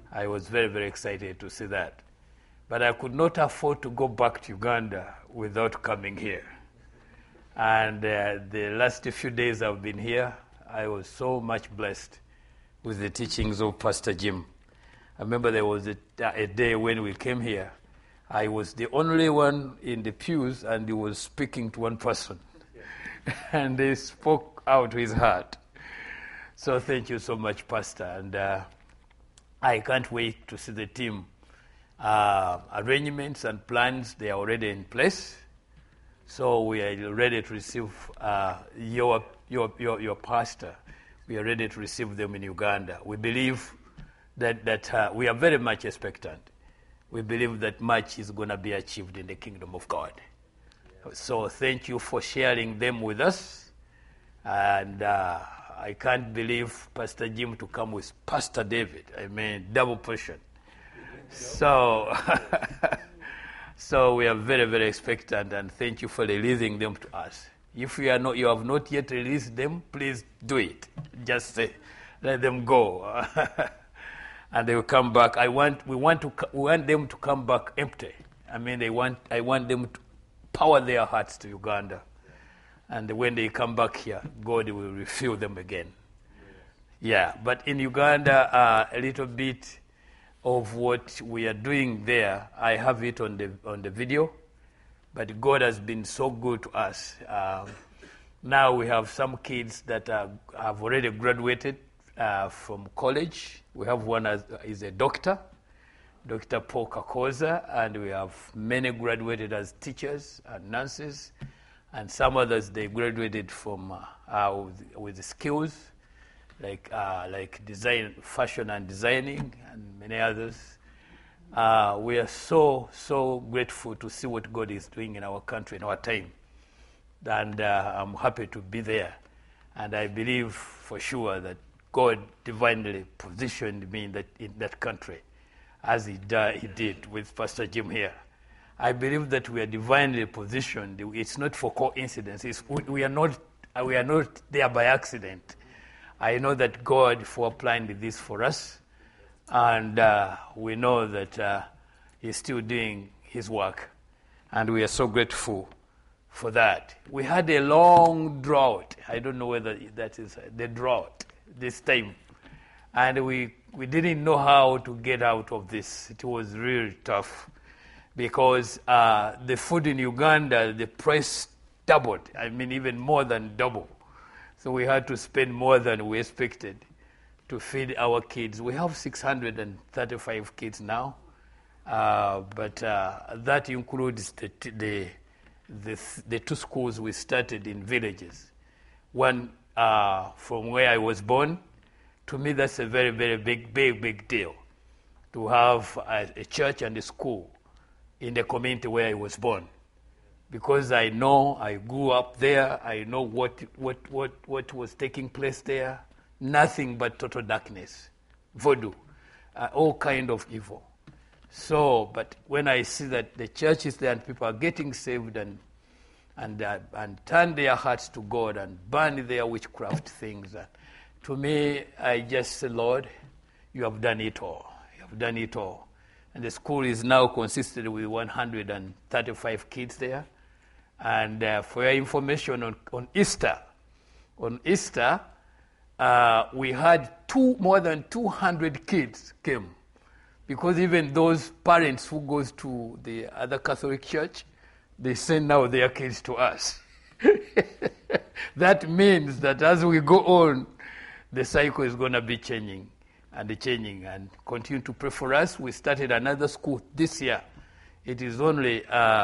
I was very, very excited to see that. But I could not afford to go back to Uganda without coming here. And the last few days I've been here, I was so much blessed with the teachings of Pastor Jim. I remember there was a day when we came here, I was the only one in the pews, and he was speaking to one person. And he spoke out his heart. So thank you so much, Pastor. And I can't wait to see the team. Arrangements and plans, they are already in place. So we are ready to receive your pastor. We are ready to receive them in Uganda. We believe that we are very much expectant. We believe that much is going to be achieved in the kingdom of God. So thank you for sharing them with us. And I can't believe Pastor Jim to come with Pastor David. I mean, double portion. So, so we are very, very expectant, and thank you for releasing them to us. If you have not yet released them, please do it. Just let them go. And they will come back. We want them to come back empty. I mean, I want them to power their hearts to Uganda. And when they come back here, God will refill them again. Yeah, but in Uganda, a little bit of what we are doing there, I have it on the video. But God has been so good to us. Now we have some kids that have already graduated from college. We have one is a doctor, Dr. Paul Kakoza, and we have many graduated as teachers and nurses, and some others they graduated from with the skills like design, fashion and designing, and many others. We are so grateful to see what God is doing in our country, in our time, and I'm happy to be there, and I believe for sure that God divinely positioned me in that country, as He did with Pastor Jim here. I believe that we are divinely positioned. It's not for coincidence. We are not there by accident. I know that God planned this for us, and we know that He's still doing His work, and we are so grateful for that. We had a long drought. I don't know whether that is the drought this time, and we didn't know how to get out of this. It was really tough because the food in Uganda, the price doubled. I mean, even more than double. So we had to spend more than we expected to feed our kids. We have 635 kids now, but that includes the two schools we started in villages. One from where I was born. To me, that's a very, very big deal to have a church and a school in the community where I was born, because I grew up there. I know what was taking place there. Nothing but total darkness, voodoo, all kind of evil. So, but when I see that the church is there and people are getting saved and turn their hearts to God and burn their witchcraft things, to me, I just say, Lord, you have done it all. You have done it all. And the school is now consisted with 135 kids there. And for your information, on Easter, we had more than 200 kids came, because even those parents who goes to the other Catholic church, they send now their kids to us. That means that as we go on, the cycle is going to be changing and continue to pray for us. We started another school this year. It is only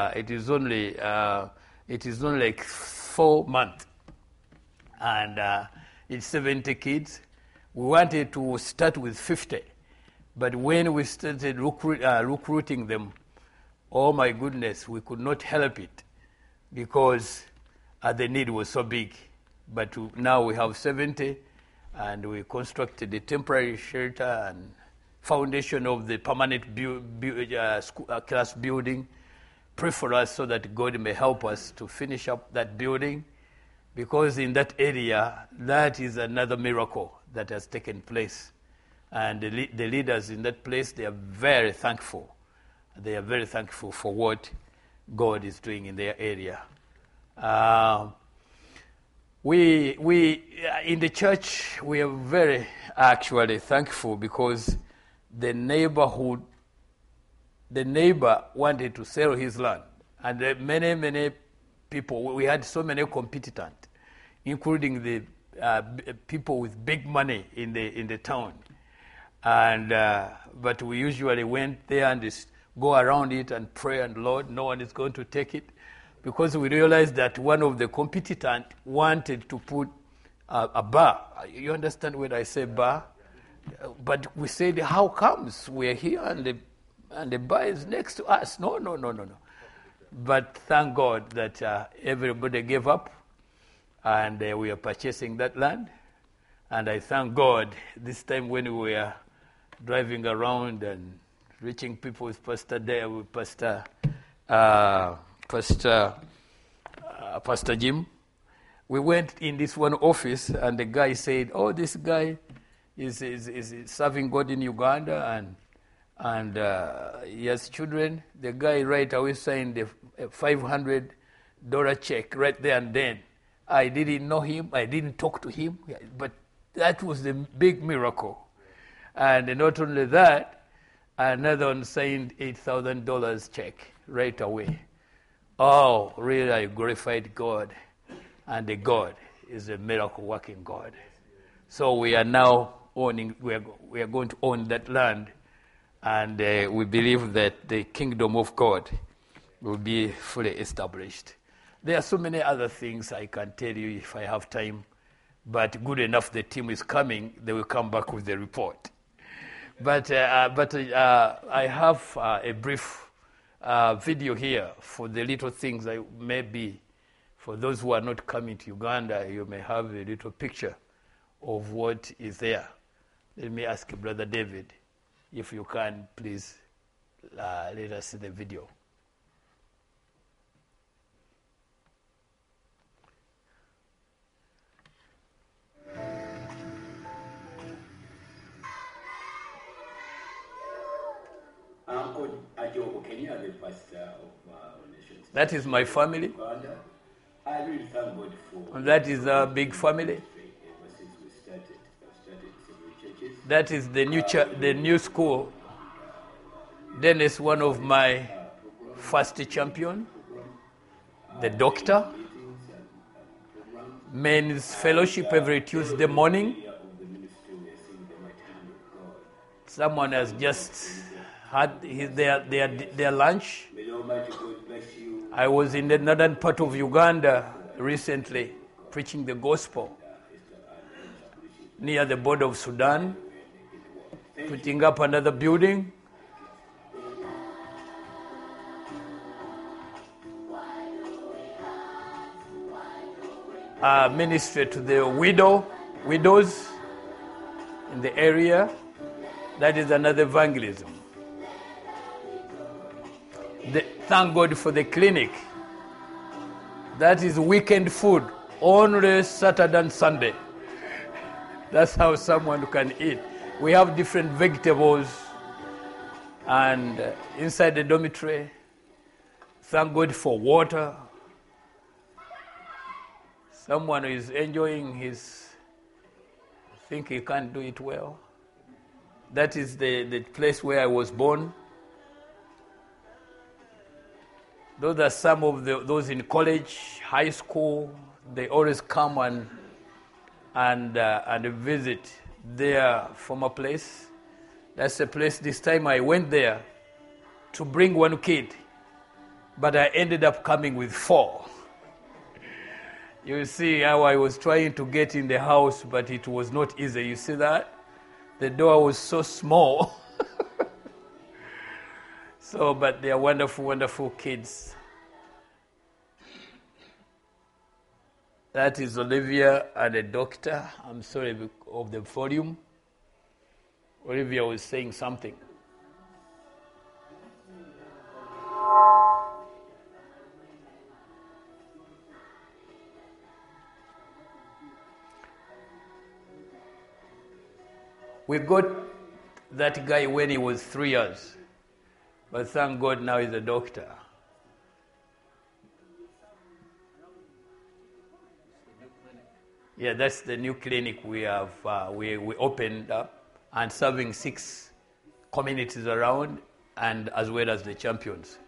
like 4 months, and it's 70 kids. We wanted to start with 50, but when we started recruiting them, oh my goodness, we could not help it because the need was so big. But now we have 70, and we constructed a temporary shelter and foundation of the permanent class building. Pray for us so that God may help us to finish up that building, because in that area, that is another miracle that has taken place. And the leaders in that place, they are very thankful. They are very thankful for what God is doing in their area. We in the church, we are very actually thankful because the neighbor wanted to sell his land. And many people, we had so many competitors, including the people with big money in the town. And but we usually went there and just go around it and pray, and Lord, no one is going to take it, because we realized that one of the competitors wanted to put a bar. You understand when I say bar? But we said, how comes we're here and the bar is next to us? No. But thank God that everybody gave up, and we are purchasing that land. And I thank God this time when we were driving around and reaching people with Pastor Jim. We went in this one office, and the guy said, "Oh, this guy is serving God in Uganda, and he has children." The guy right away signed a $500 check right there and then. I didn't know him. I didn't talk to him, but that was the big miracle. And not only that, another one signed $8,000 check right away. Oh, really, I glorified God. And the God is a miracle-working God. So we are now owning, we are going to own that land. And we believe that the kingdom of God will be fully established. There are so many other things I can tell you if I have time. But good enough, the team is coming. They will come back with the report. But I have a brief video here for the little things I maybe, for those who are not coming to Uganda, you may have a little picture of what is there. Let me ask Brother David, if you can, please let us see the video. Uncle Ajobo Kenya, the pastor of Nations. That is my family. I really thank God for. And that is a big family. Ever since we started several churches. That is the new school. Dennis, one of my first champion. The doctor. Men's fellowship every Tuesday morning. Someone has just had their lunch. I was in the northern part of Uganda recently preaching the gospel near the border of Sudan, putting up another building. Ministry to the widows in the area. That is another evangelism. Thank God for the clinic. That is weekend food, only Saturday and Sunday. That's how someone can eat. We have different vegetables, and inside the dormitory, thank God for water. Someone is enjoying his, I think he can't do it well. That is the place where I was born. Those are some of those in college, high school. They always come and visit their former place. That's the place. This time I went there to bring one kid, but I ended up coming with 4. You see how I was trying to get in the house, but it was not easy. You see that? The door was so small. So, but they are wonderful, wonderful kids. That is Olivia and the doctor. I'm sorry of the volume. Olivia was saying something. We got that guy when he was 3 years. But thank God now he's a doctor. Yeah, that's the new clinic we have. We opened up and serving 6 communities around, and as well as the champions.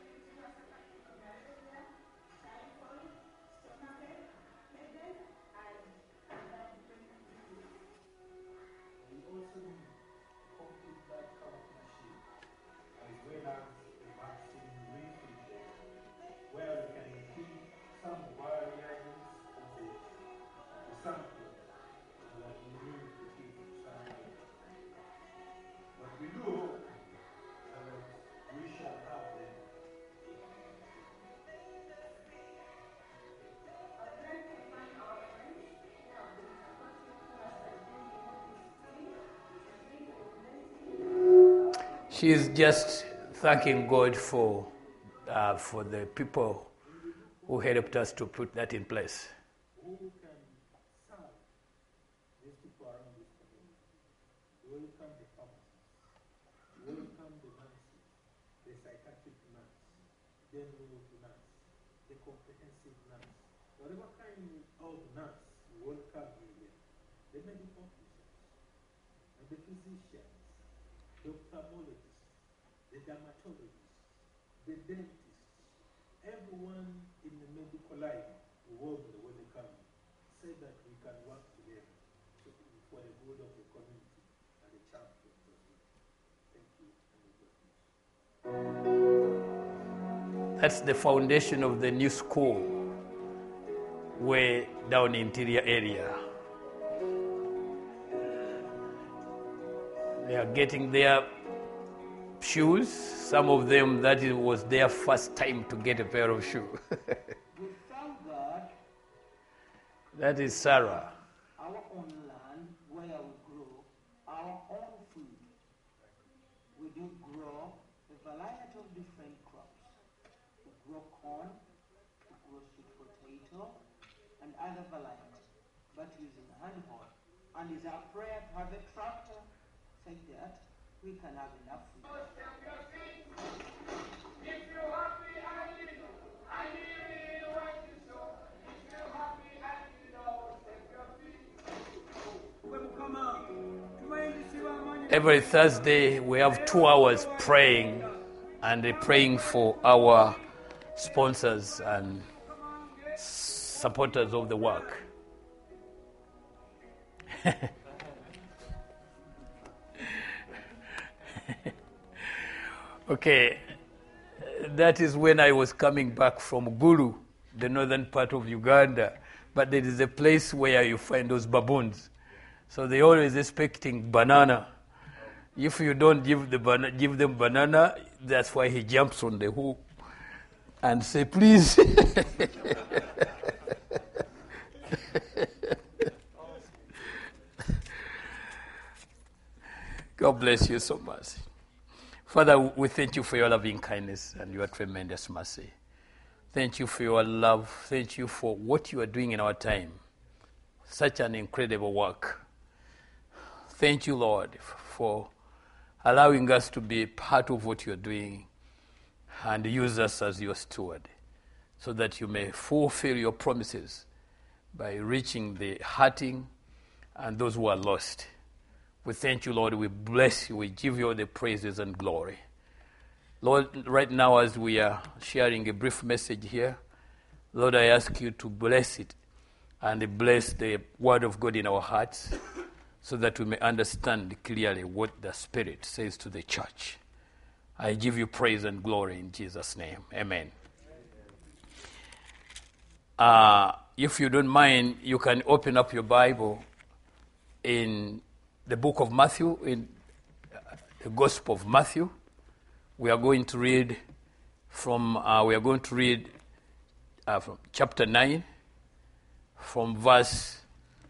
She's just thanking God for the people who helped us to put that in place. Who can serve these people around this community? Welcome the pharmacists, welcome the nurses, the psychiatric nurse, the neuro nurse, the comprehensive nurse, whatever kind of nurse, welcome you here. The medical officers, and the physicians, the ophthalmologists, the dermatologists, the dentists, everyone in the medical line warmly welcome. Say that we can work together for the good of the community and the champions as well. Thank you, and God bless. That's the foundation of the new school, way down the interior area. They are getting their shoes. Some of them, was their first time to get a pair of shoes. We thank God. That is Sarah. Our own land where we grow our own food. We do grow a variety of different crops. We grow corn, we grow sweet potato, and other varieties, but using handhold. And it's our prayer to have a tractor like that, we can have enough food. Every Thursday we have 2 hours praying, and praying for our sponsors and supporters of the work. Okay, that is when I was coming back from Gulu, the northern part of Uganda. But there is a place where you find those baboons. So they always expecting banana. If you don't give them banana, that's why he jumps on the hook and say, please. God bless you so much. Father, we thank you for your loving kindness and your tremendous mercy. Thank you for your love. Thank you for what you are doing in our time. Such an incredible work. Thank you, Lord, for allowing us to be part of what you're doing and use us as your steward so that you may fulfill your promises by reaching the hurting and those who are lost. We thank you, Lord. We bless you. We give you all the praises and glory. Lord, right now as we are sharing a brief message here, Lord, I ask you to bless it and bless the word of God in our hearts so that we may understand clearly what the Spirit says to the church. I give you praise and glory in Jesus' name. Amen. If you don't mind, you can open up your Bible in the book of Matthew, in the Gospel of Matthew. We are going to read from chapter 9, from verse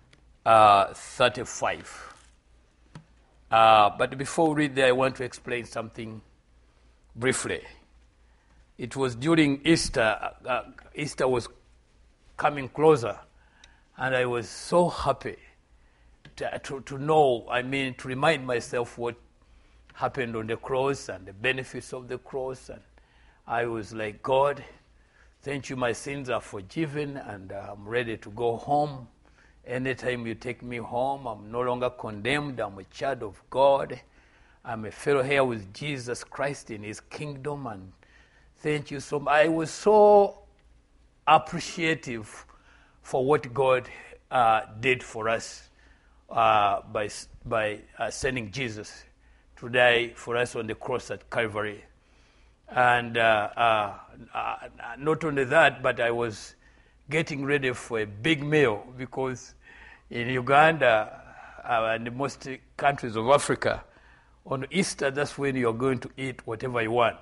35. But before we read there, I want to explain something briefly. It was during Easter. Easter was coming closer, and I was so happy to know, to remind myself what happened on the cross and the benefits of the cross. And I was like, God, thank you, my sins are forgiven, and I'm ready to go home. Anytime you take me home, I'm no longer condemned. I'm a child of God. I'm a fellow heir with Jesus Christ in his kingdom. And thank you so much. I was so appreciative for what God did for us by sending Jesus to die for us on the cross at Calvary. And not only that, but I was getting ready for a big meal, because in Uganda and most countries of Africa, on Easter, that's when you're going to eat whatever you want.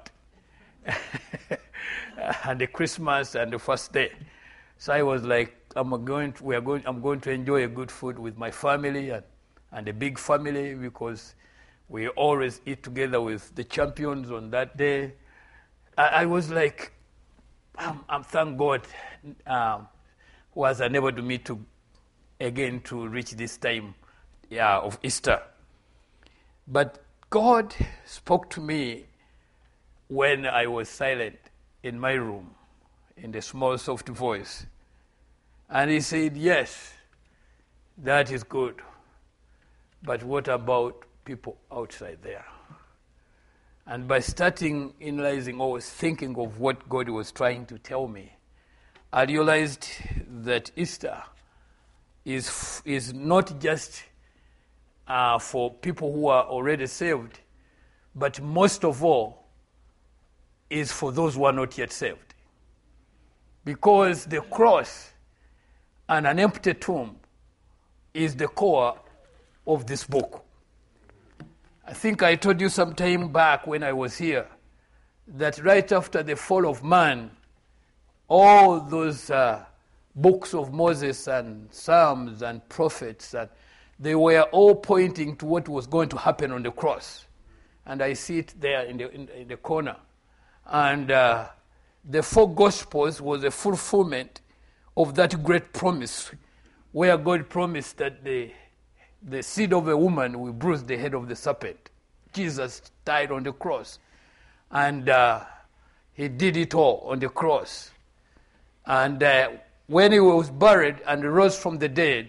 And the Christmas and the first day. So I was like, I'm going to enjoy a good food with my family and a big family, because we always eat together with the champions on that day. I was like, I'm thank God who has enabled me to reach this time of Easter. But God spoke to me when I was silent in my room, in the small, soft voice. And he said, yes, that is good. But what about people outside there? And by starting analyzing or thinking of what God was trying to tell me, I realized that Easter is not just for people who are already saved, but most of all is for those who are not yet saved. Because the cross and an empty tomb is the core of this book. I think I told you some time back when I was here that right after the fall of man, all those books of Moses and Psalms and prophets, they were all pointing to what was going to happen on the cross. And I see it there in the corner. And the four Gospels was a fulfillment of that great promise, where God promised that the seed of a woman will bruise the head of the serpent. Jesus died on the cross. And he did it all on the cross. And when he was buried and rose from the dead,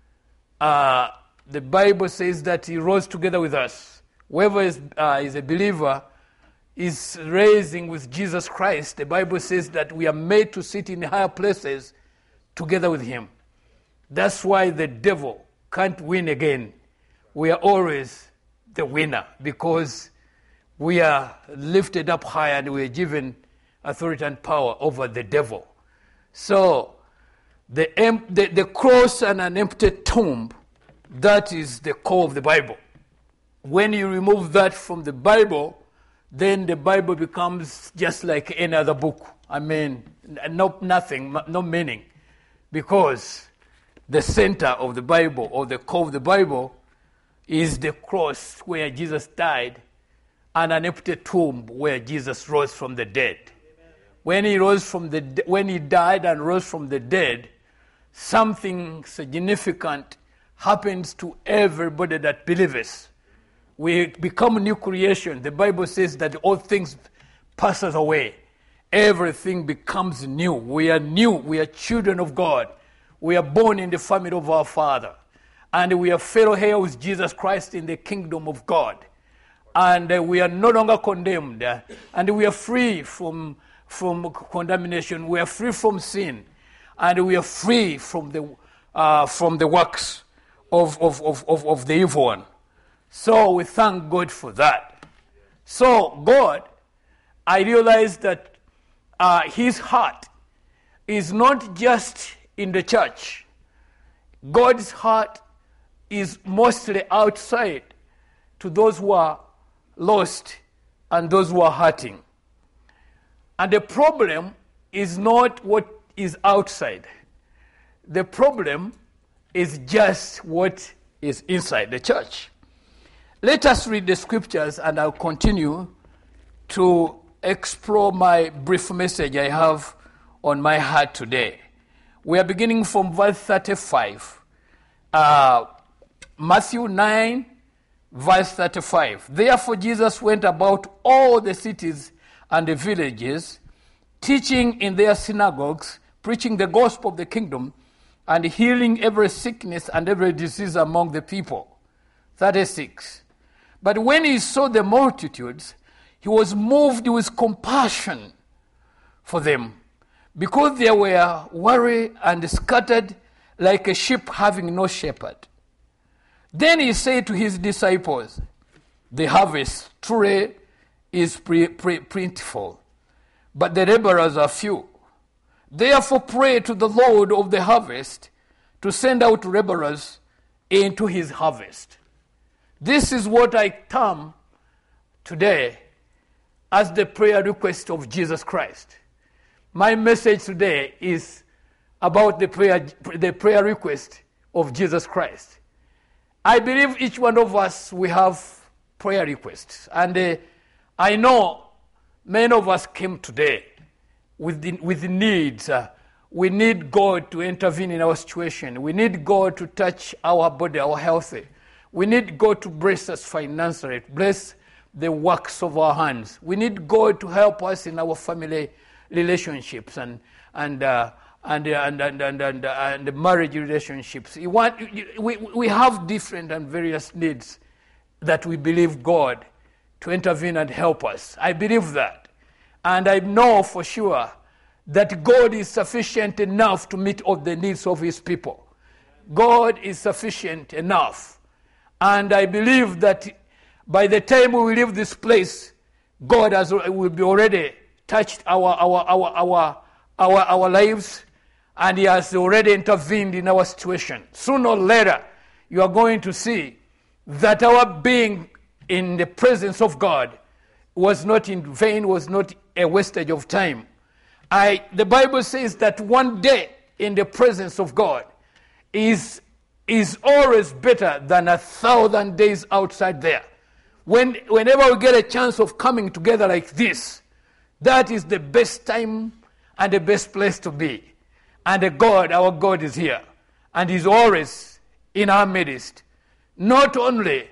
the Bible says that he rose together with us. Whoever is a believer is raising with Jesus Christ. The Bible says that we are made to sit in higher places together with him. That's why the devil can't win again. We are always the winner, because we are lifted up high and we are given authority and power over the devil. So the cross and an empty tomb, that is the core of the Bible. When you remove that from the Bible, then the Bible becomes just like any other book. I mean, nothing, no meaning. Because the center of the Bible, or the core of the Bible, is the cross where Jesus died, and an empty tomb where Jesus rose from the dead. When he died and rose from the dead, something significant happens to everybody that believes. We become new creation. The Bible says that all things passes away. Everything becomes new. We are new. We are children of God. We are born in the family of our Father. And we are fellow heirs with Jesus Christ in the kingdom of God. And we are no longer condemned. And we are free from condemnation. We are free from sin. And we are free from the works of the evil one. So we thank God for that. So God, I realized that his heart is not just in the church. God's heart is mostly outside to those who are lost and those who are hurting. And the problem is not what is outside. The problem is just what is inside the church. Let us read the scriptures, and I'll continue to explore my brief message I have on my heart today. We are beginning from verse 35. Matthew 9, Verse 35. Therefore Jesus went about all the cities and the villages, teaching in their synagogues, preaching the gospel of the kingdom, and healing every sickness and every disease among the people. 36. But when he saw the multitudes, he was moved with compassion for them, because they were weary and scattered like a sheep having no shepherd. Then he said to his disciples, the harvest truly is plentiful, but the laborers are few. Therefore pray to the Lord of the harvest to send out laborers into his harvest. This is what I term today as the prayer request of Jesus Christ. My message today is about the prayer request of Jesus Christ. I believe each one of us, we have prayer requests. And I know many of us came today with needs. We need God to intervene in our situation. We need God to touch our body, our health. We need God to bless us financially, bless the works of our hands. We need God to help us in our family relationships and the marriage relationships. We have different and various needs that we believe God to intervene and help us. I believe that. And I know for sure that God is sufficient enough to meet all the needs of his people. God is sufficient enough. And I believe that by the time we leave this place, God will be already touched our lives, and he has already intervened in our situation. Sooner or later, you are going to see that our being in the presence of God was not in vain, was not a wastage of time. The Bible says that one day in the presence of God is always better than 1,000 days outside there. Whenever we get a chance of coming together like this, that is the best time and the best place to be. And our God is here. And he's always in our midst. Not only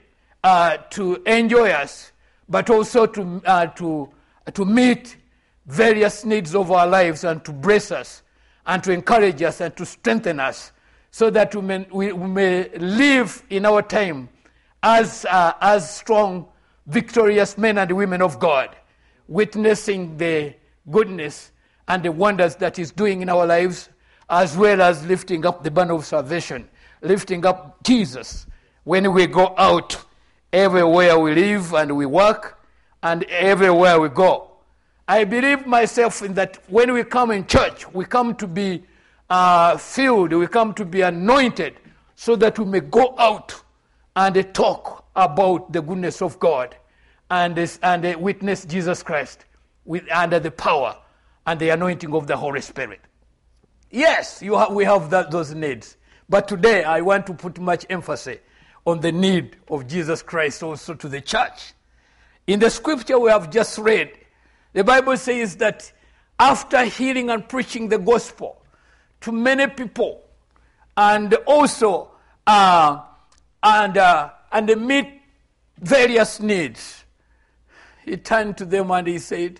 to enjoy us, but also to meet various needs of our lives and to bless us and to encourage us and to strengthen us so that we may live in our time as strong, victorious men and women of God, witnessing the goodness and the wonders that he's doing in our lives, as well as lifting up the banner of salvation, lifting up Jesus when we go out everywhere we live and we work and everywhere we go. I believe myself in that when we come in church, we come to be filled, we come to be anointed so that we may go out and talk about the goodness of God and witness Jesus Christ under the power and the anointing of the Holy Spirit. Yes, we have those needs. But today I want to put much emphasis on the need of Jesus Christ also to the church. In the scripture we have just read, the Bible says that after healing and preaching the gospel to many people, and also and meet various needs, he turned to them and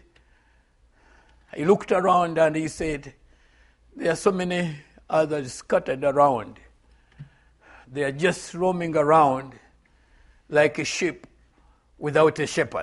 he looked around and he said, there are so many others scattered around. They are just roaming around like a sheep without a shepherd.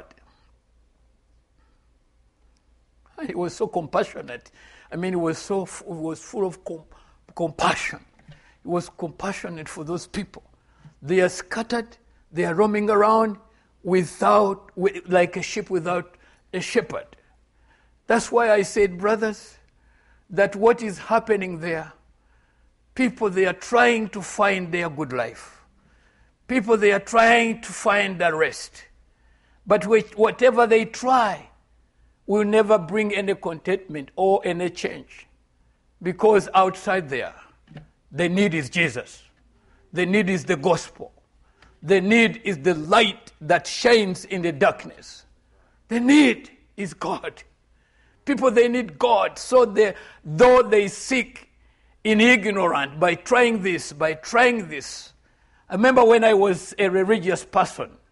He was so compassionate. I mean, he was full of compassion. He was compassionate for those people. They are scattered. They are roaming around like a sheep without a shepherd. That's why I said, brothers, that what is happening there, people, they are trying to find their good life. People, they are trying to find the rest. But whatever they try will never bring any contentment or any change. Because outside there, the need is Jesus. The need is the gospel. The need is the light that shines in the darkness. The need is God. People, they need God. So though they seek in ignorance by trying this. I remember when I was a religious person,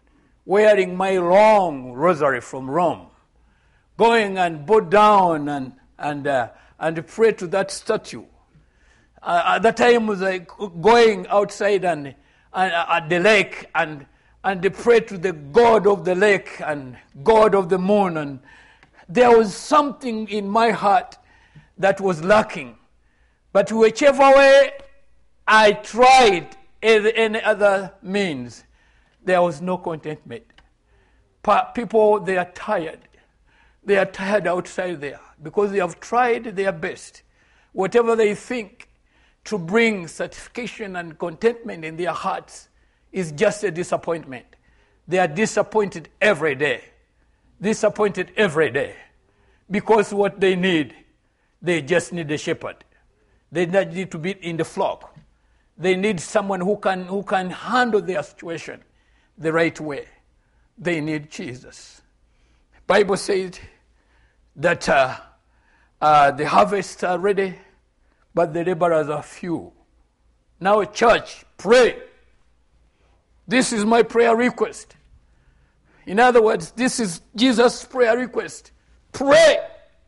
wearing my long rosary from Rome, going and bow down and pray to that statue. At that time, was like going outside and at the lake and pray to the God of the lake and God of the moon. And there was something in my heart that was lacking. But whichever way I tried any other means, there was no contentment. People, they are tired. They are tired outside there because they have tried their best. Whatever they think to bring satisfaction and contentment in their hearts is just a disappointment. They are disappointed every day. Disappointed every day. Because what they need, they just need a shepherd. They need to be in the flock. They need someone who can handle their situation the right way. They need Jesus. Bible says that the harvests are ready, but the laborers are few. Now, church, pray. This is my prayer request. In other words, this is Jesus' prayer request. Pray.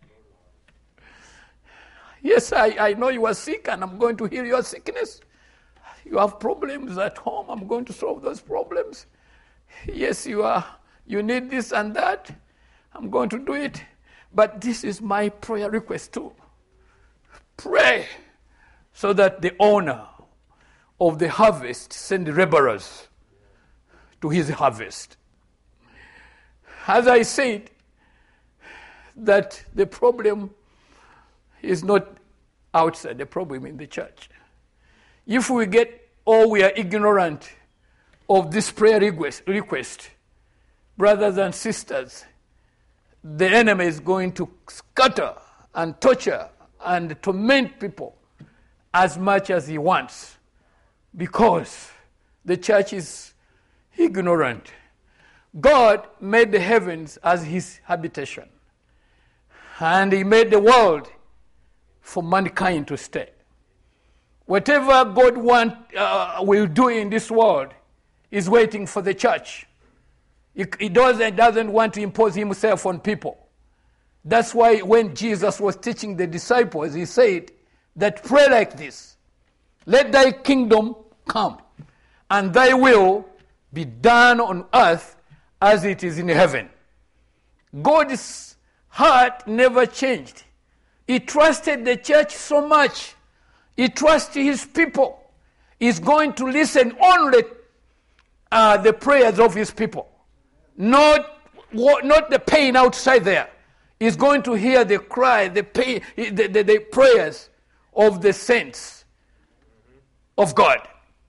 Yes, I know you are sick and I'm going to heal your sickness. You have problems at home. I'm going to solve those problems. Yes, you need this and that. I'm going to do it. But this is my prayer request too. Pray so that the owner of the harvest send laborers to his harvest. As I said, that the problem is not outside, the problem in the church. If we get or we are ignorant of this prayer request, brothers and sisters, the enemy is going to scatter and torture and torment people as much as he wants because the church is ignorant. God made the heavens as his habitation, and he made the world for mankind to stay. Whatever God will do in this world is waiting for the church. He doesn't want to impose himself on people. That's why when Jesus was teaching the disciples, he said that pray like this: let thy kingdom come, and thy will be done on earth as it is in heaven. God's heart never changed. He trusted the church so much. He trusted his people. He's going to listen only the prayers of his people. Not the pain outside there. He's going to hear the cry, the pain, the prayers of the saints of God.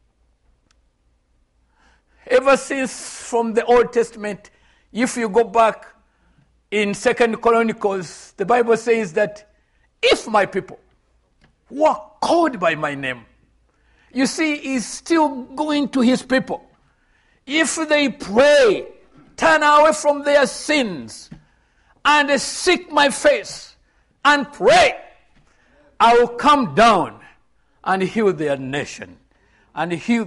Ever since from the Old Testament, if you go back in 2 Chronicles, the Bible says that if my people who are called by my name, you see, he's still going to his people. If they pray, turn away from their sins, and seek my face, and pray, I will come down and heal their nation, and heal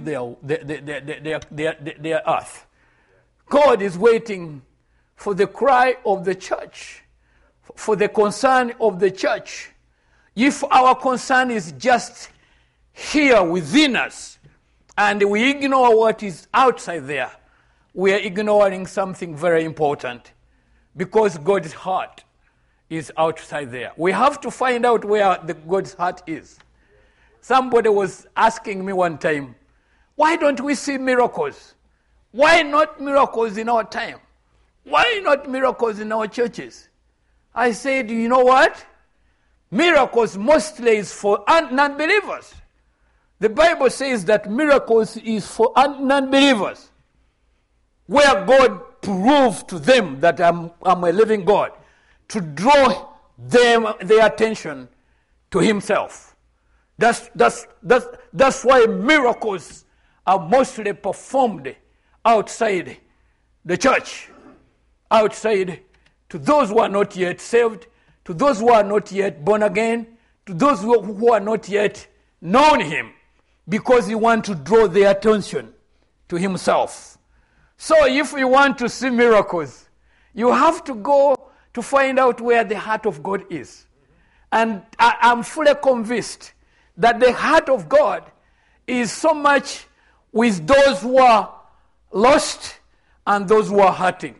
their earth. God is waiting for the cry of the church, for the concern of the church. If our concern is just here within us, and we ignore what is outside there, we are ignoring something very important, because God's heart is outside there. We have to find out where God's heart is. Somebody was asking me one time, why don't we see miracles? Why not miracles in our time? Why not miracles in our churches? I said, you know what? Miracles mostly is for non-believers. The Bible says that miracles is for non-believers, where God proved to them that I'm a living God, to draw their attention to himself. That's why miracles are mostly performed outside the church, outside to those who are not yet saved, to those who are not yet born again, to those who are not yet known him, because he wants to draw their attention to himself. So if you want to see miracles, you have to go to find out where the heart of God is. And I'm fully convinced that the heart of God is so much with those who are lost and those who are hurting.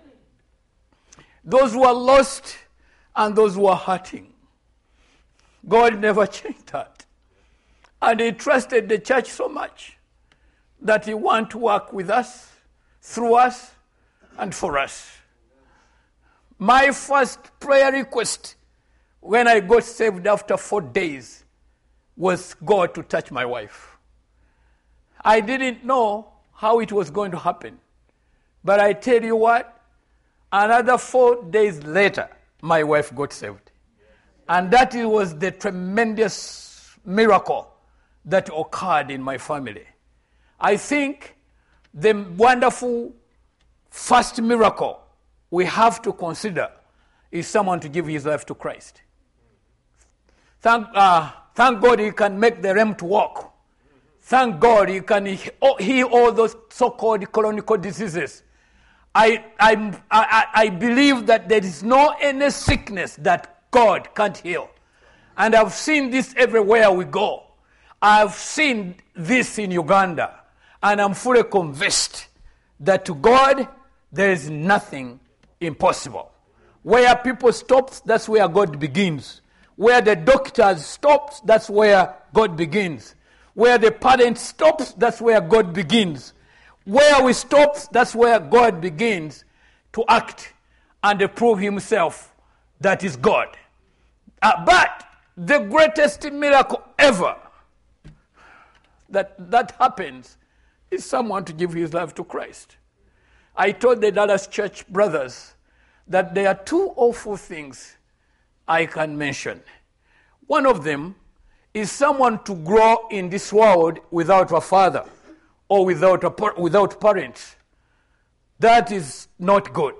Those who are lost and those who are hurting. God never changed that. And he trusted the church so much that he wants to work with us, through us, and for us. My first prayer request when I got saved after 4 days was God to touch my wife. I didn't know how it was going to happen. But I tell you what, another 4 days later, my wife got saved. And that was the tremendous miracle that occurred in my family. I think the wonderful first miracle we have to consider is someone to give his life to Christ. Thank God he can make the lame to walk. Thank God he can heal all those so-called chronic diseases. I believe that there is no any sickness that God can't heal. And I've seen this everywhere we go. I've seen this in Uganda. And I'm fully convinced that to God, there is nothing impossible. Where people stop, that's where God begins. Where the doctors stop, that's where God begins. Where the parents stop, that's where God begins. Where we stop, that's where God begins to act and to prove himself that is God. But the greatest miracle ever that happens is someone to give his life to Christ. I told the Dallas Church brothers that there are two awful things I can mention. One of them is someone to grow in this world without a father or without parents. That is not good.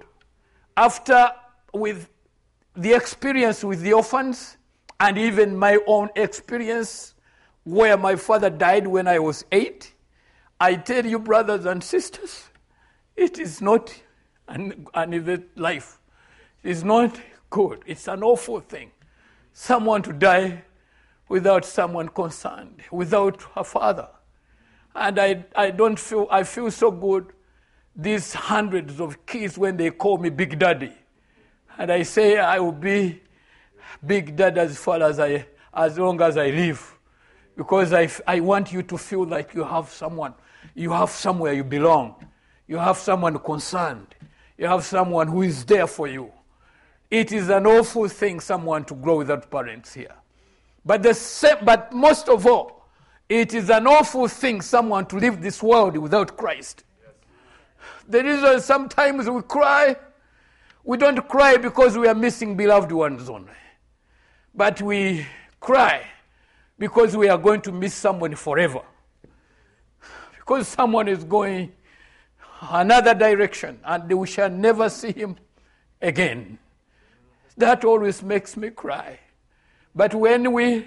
With the experience with the orphans and even my own experience where my father died when I was 8, I tell you, brothers and sisters, it is not an event life. It's not good. It's an awful thing. Someone to die without someone concerned, without a father. And I feel so good, these hundreds of kids when they call me Big Daddy. And I say I will be Big Daddy as long as I live. Because I want you to feel like you have someone. You have somewhere you belong. You have someone concerned. You have someone who is there for you. It is an awful thing, someone to grow without parents here. But most of all, it is an awful thing, someone to leave this world without Christ. Yes. The reason sometimes we cry, we don't cry because we are missing beloved ones only. But we cry because we are going to miss someone forever. Because someone is going another direction and we shall never see him again. That always makes me cry. But when we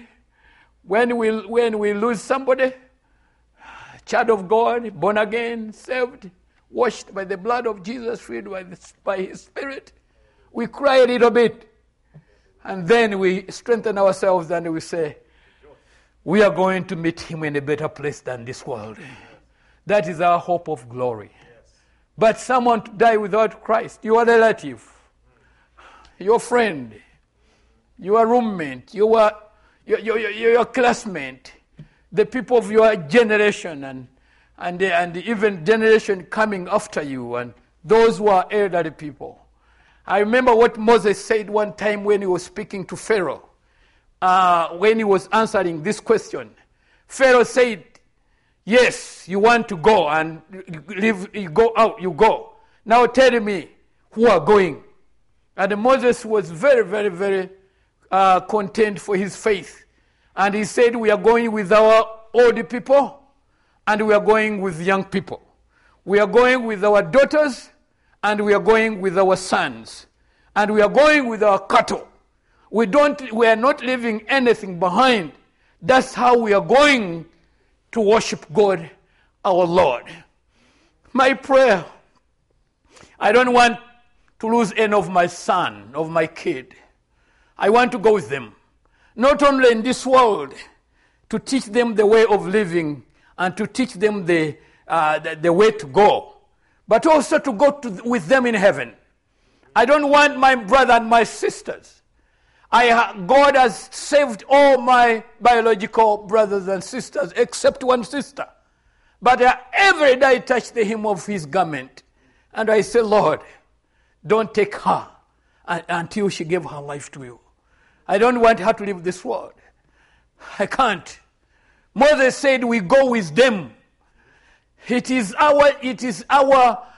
lose somebody, child of God, born again, saved, washed by the blood of Jesus, freed by his Spirit, we cry a little bit. And then we strengthen ourselves and we say, we are going to meet him in a better place than this world. That is our hope of glory. Yes. But someone to die without Christ, your relative, your friend, your roommate, your classmate, the people of your generation and even generation coming after you and those who are elderly people. I remember what Moses said one time when he was speaking to Pharaoh, when he was answering this question. Pharaoh said, yes, you want to go and you go out, you go. Now tell me who are going. And Moses was very, very, very content for his faith. And he said, we are going with our old people and we are going with young people. We are going with our daughters and we are going with our sons. And we are going with our cattle. We are not leaving anything behind. That's how we are going to worship God, our Lord. My prayer I don't want to lose any of my son, of my kid. I want to go with them. Not only in this world, to teach them the way of living and to teach them the way to go, but also to go with them in heaven. I don't want my brother and my sisters. God has saved all my biological brothers and sisters except one sister. But every day I touch the hem of his garment. And I say, Lord, don't take her until she gave her life to you. I don't want her to leave this world. I can't. Moses said we go with them. It is our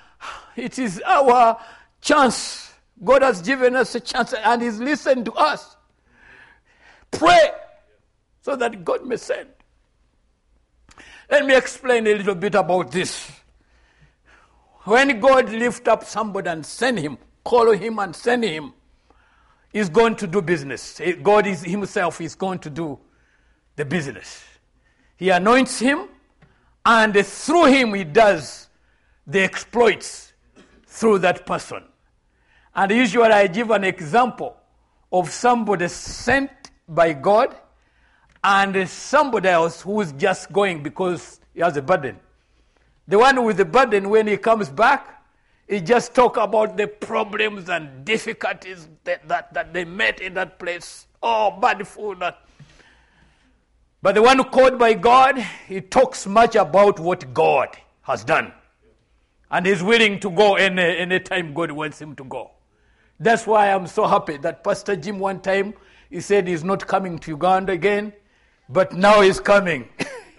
chance. God has given us a chance and He's listened to us. Pray so that God may send. Let me explain a little bit about this. When God lifts up somebody and send him, call him and send him, He's going to do business. God is Himself is going to do the business. He anoints him, and through him He does the exploits through that person. And usually I give an example of somebody sent by God and somebody else who is just going because he has a burden. The one with the burden, when he comes back, he just talk about the problems and difficulties that they met in that place. Oh, bad food. But the one who called by God, he talks much about what God has done. And he's willing to go any time God wants him to go. That's why I'm so happy that Pastor Jim one time, he said he's not coming to Uganda again, but now he's coming.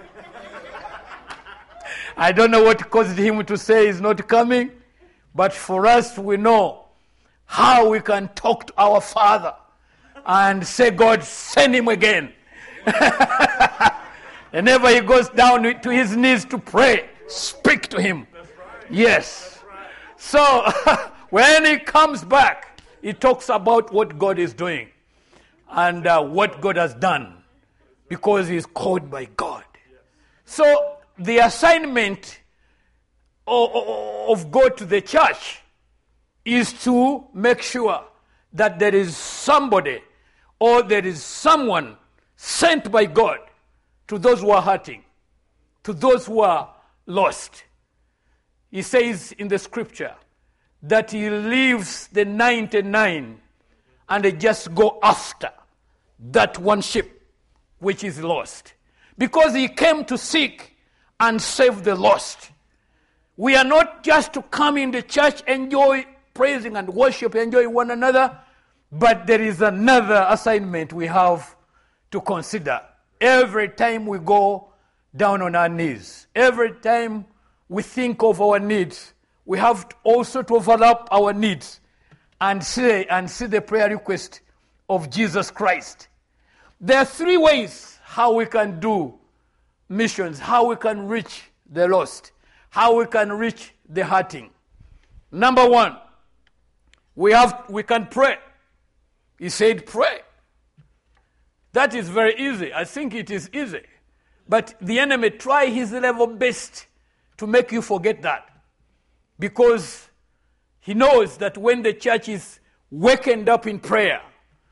I don't know what caused him to say he's not coming, but for us, we know how we can talk to our Father and say, God, send him again. Whenever he goes down to his knees to pray, speak to him. Yes. So when he comes back, he talks about what God is doing and what God has done because he's called by God. So the assignment of God to the church is to make sure that there is somebody or there is someone sent by God to those who are hurting, to those who are lost. He says in the scripture that he leaves the 99 and they just go after that one sheep which is lost. Because he came to seek and save the lost. We are not just to come in the church, enjoy praising and worship, enjoy one another, but there is another assignment we have to consider. Every time we go down on our knees, every time we think of our needs, we have also to overlap our needs and see the prayer request of Jesus Christ. There are three ways how we can do missions, how we can reach the lost, how we can reach the hurting. Number one, we can pray. He said pray. That is very easy. I think it is easy. But the enemy try his level best to make you forget that. Because he knows that when the church is wakened up in prayer,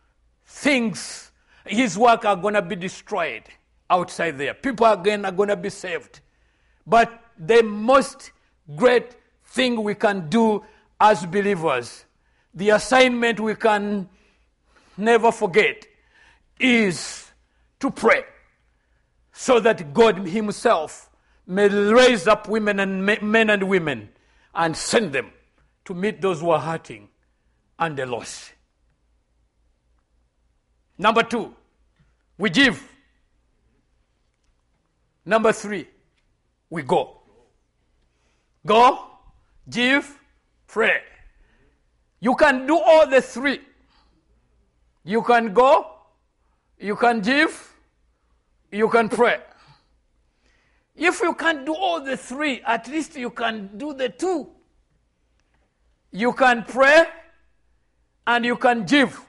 his work are going to be destroyed outside there. People again are going to be saved. But the most great thing we can do as believers, the assignment we can never forget, is to pray so that God himself may raise up women and men and women and send them to meet those who are hurting and the lost. Number two, we give. Number three, we go. Go, give, pray. You can do all the three. You can go, you can give, you can pray. If you can't do all the three, at least you can do the two. You can pray and you can give.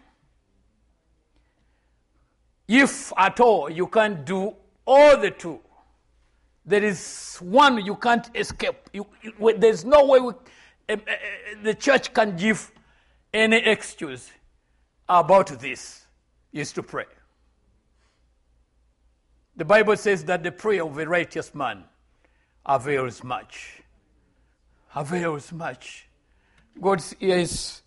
If at all you can't do all the two, there is one you can't escape. There's no way the church can give any excuse about this is to pray. The Bible says that the prayer of a righteous man avails much. Avails much. God's ear is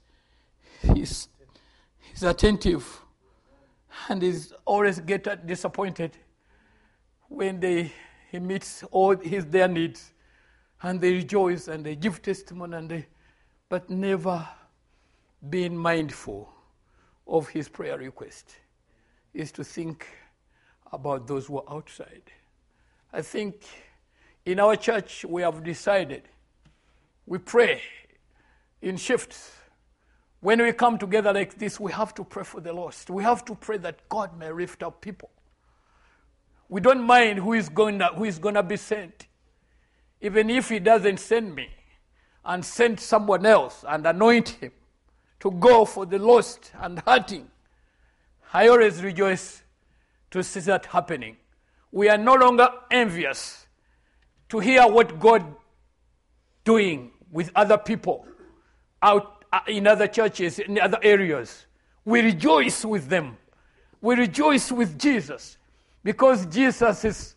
attentive, and is always get disappointed when he meets all their needs, and they rejoice and they give testimony, but never being mindful of his prayer request is to think about those who are outside. I think in our church we have decided we pray in shifts. When we come together like this, we have to pray for the lost. We have to pray that God may lift up people. We don't mind who is going to be sent. Even if he doesn't send me and send someone else and anoint him to go for the lost and hurting, I always rejoice to see that happening. We are no longer envious to hear what God doing with other people out in other churches, in other areas. We rejoice with them. We rejoice with Jesus, because Jesus'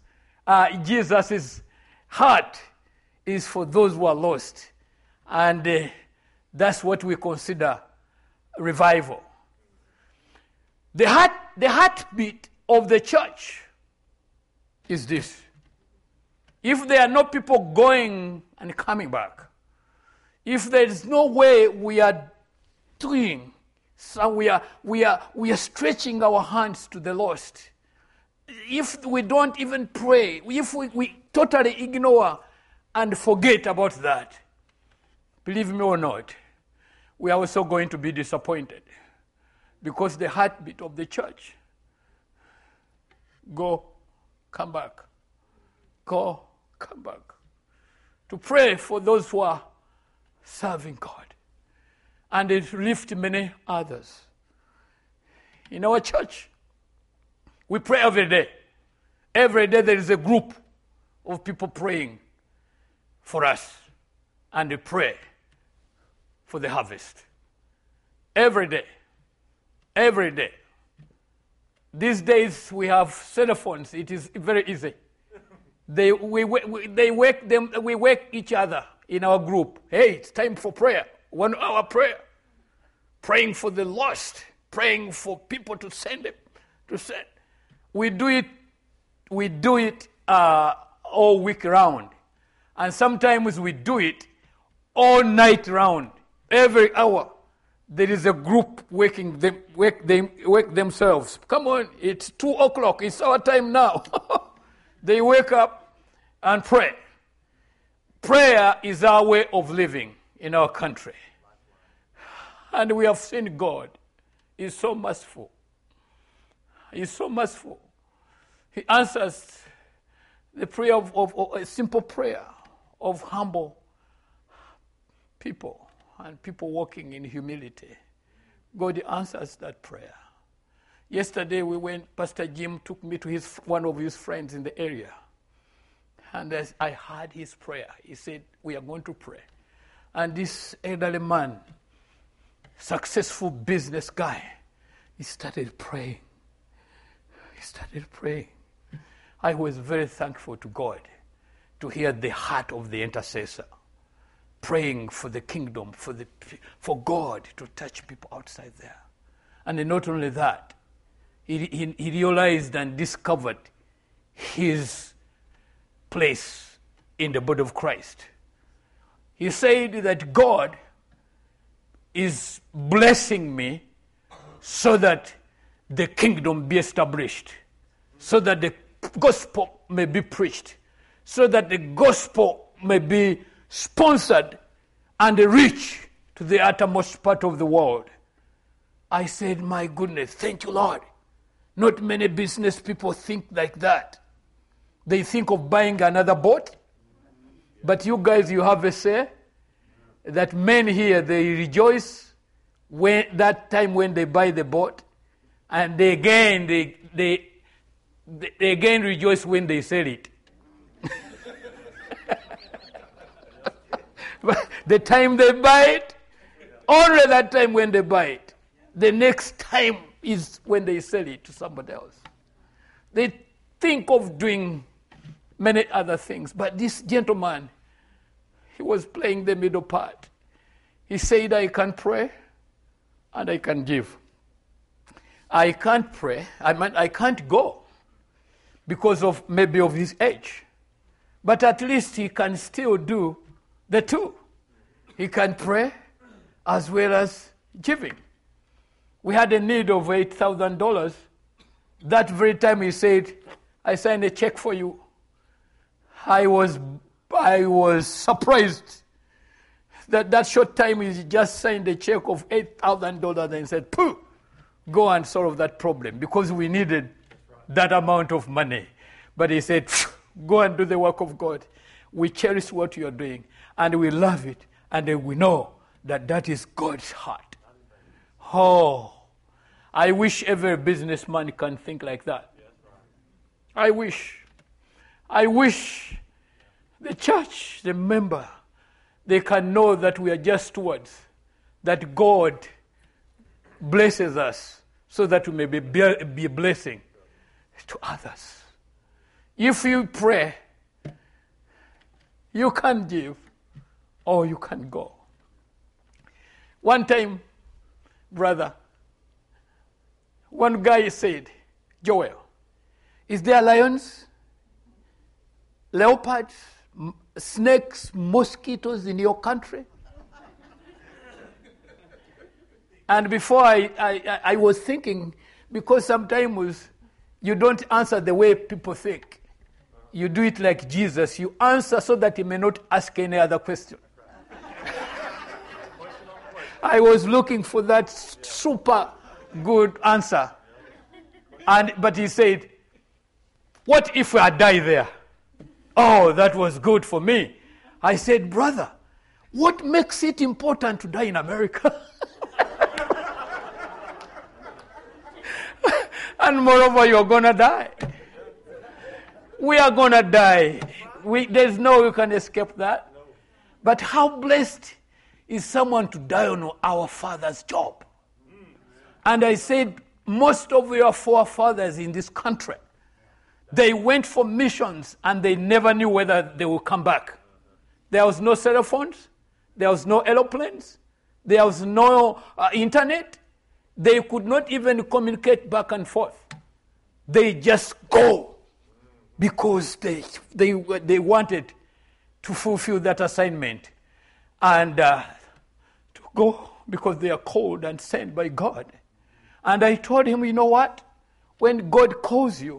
heart is for those who are lost, and that's what we consider revival. The heartbeat of the church is this: if there are no people going and coming back, if there is no way we are doing, so we are stretching our hands to the lost, if we don't even pray, if we totally ignore and forget about that, believe me or not, we are also going to be disappointed, because the heartbeat of the church, go, come back, go, come back, to pray for those who are serving God, and it lift many others. In our church, we pray every day. Every day there is a group of people praying for us, and they pray for the harvest. Every day. Every day. These days we have cell phones. It is very easy. We wake each other in our group. Hey, it's time for prayer. 1 hour prayer. Praying for the lost. Praying for people to send. We do it all week round. And sometimes we do it all night round. Every hour there is a group wake themselves. Come on, it's 2 o'clock. It's our time now. They wake up and pray. Prayer is our way of living in our country. And we have seen God is so merciful. He's so merciful. He answers the prayer of a simple prayer of humble people and people walking in humility. God answers that prayer. Yesterday Pastor Jim took me to one of his friends in the area. And as I heard his prayer, he said, we are going to pray. And this elderly man, successful business guy, he started praying. I was very thankful to God to hear the heart of the intercessor praying for the kingdom, for God to touch people outside there. And not only that, he realized and discovered his place in the body of Christ. He said that God is blessing me so that the kingdom be established, so that the gospel may be preached, so that the gospel may be sponsored and reach to the uttermost part of the world. I said, my goodness, thank you, Lord. Not many business people think like that. They think of buying another boat, but you guys, you have a say that men here, they rejoice when that time when they buy the boat, and they again rejoice when they sell it. The time they buy it, only that time when they buy it. The next time is when they sell it to somebody else. They think of doing many other things. But this gentleman, he was playing the middle part. He said, I can pray and I can give. I can't pray. I can't go because of maybe of his age. But at least he can still do the two. He can pray as well as giving. We had a need of $8,000. That very time he said, I signed a check for you. I was surprised that short time he just signed a check of $8,000 and said, pooh, go and solve that problem, because we needed that amount of money. But he said, go and do the work of God. We cherish what you are doing, and we love it, and we know that that is God's heart. Oh, I wish every businessman can think like that. I wish the church, the member, they can know that we are just stewards, that God blesses us so that we may be a blessing to others. If you pray, you can give or you can go. One time, brother, one guy said, Joel, is there lions, leopards, snakes, mosquitoes in your country? And before I was thinking, because sometimes you don't answer the way people think. You do it like Jesus. You answer so that he may not ask any other question. I was looking for that super good answer. But he said, what if I die there? Oh, that was good for me. I said, brother, what makes it important to die in America? And moreover, you're going to die. We are going to die. There's no way you can escape that. But how blessed is someone to die on our Father's job? And I said, most of your forefathers in this country, they went for missions and they never knew whether they would come back. There was no cell phones. There was no aeroplanes. There was no internet. They could not even communicate back and forth. They just go because they wanted to fulfill that assignment and to go because they are called and sent by God. And I told him, you know what? When God calls you,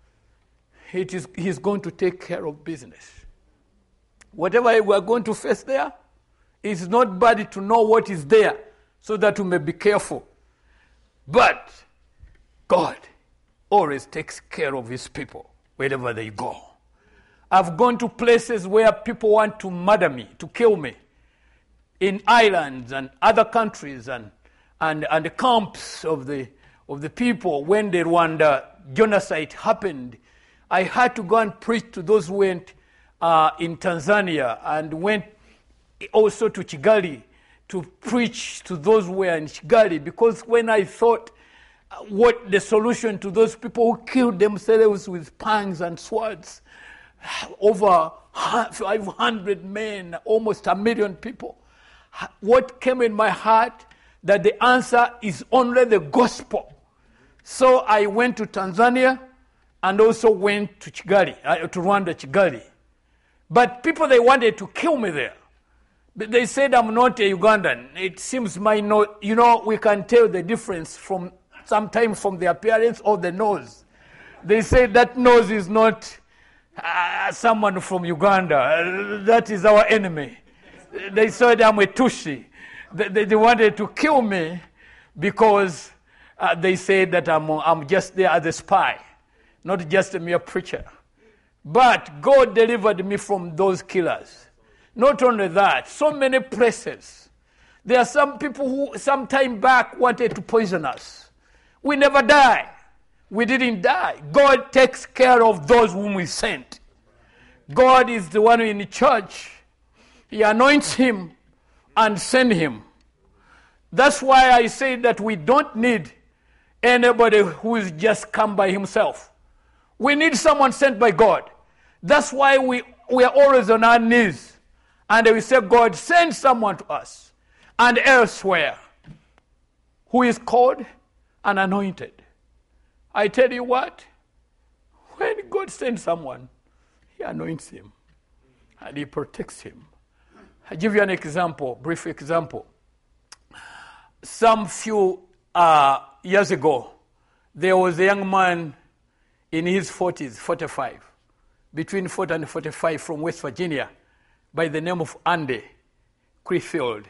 He's going to take care of business. Whatever we are going to face there, it's not bad to know what is there so that we may be careful. But God always takes care of his people wherever they go. I've gone to places where people want to murder me, to kill me, in islands and other countries and the camps of the people when the Rwanda genocide happened. I had to go and preach to those who went in Tanzania and went also to Kigali to preach to those who were in Kigali, because when I thought what the solution to those people who killed themselves with pangs and swords, over 500 men, almost 1 million people, what came in my heart that the answer is only the gospel. So I went to Tanzania and also went to Kigali, to Rwanda, Kigali. But people, they wanted to kill me there. They said I'm not a Ugandan. It seems my nose, we can tell the difference from sometimes from the appearance of the nose. They say that nose is not someone from Uganda. That is our enemy. They said I'm a Tushi. They wanted to kill me because they said that I'm just there as a spy, not just a mere preacher. But God delivered me from those killers. Not only that, so many places. There are some people who some time back wanted to poison us. We never die. We didn't die. God takes care of those whom we sent. God is the one in the church. He anoints him and send him. That's why I say that we don't need anybody who is just come by himself. We need someone sent by God. That's why we are always on our knees. And we say, God, send someone to us. And elsewhere, who is called and anointed. I tell you what, when God sends someone, he anoints him. And he protects him. I'll give you an example, brief example. Some few years ago, there was a young man in his 40s, 45, between 40 and 45 from West Virginia, by the name of Andy Creefield.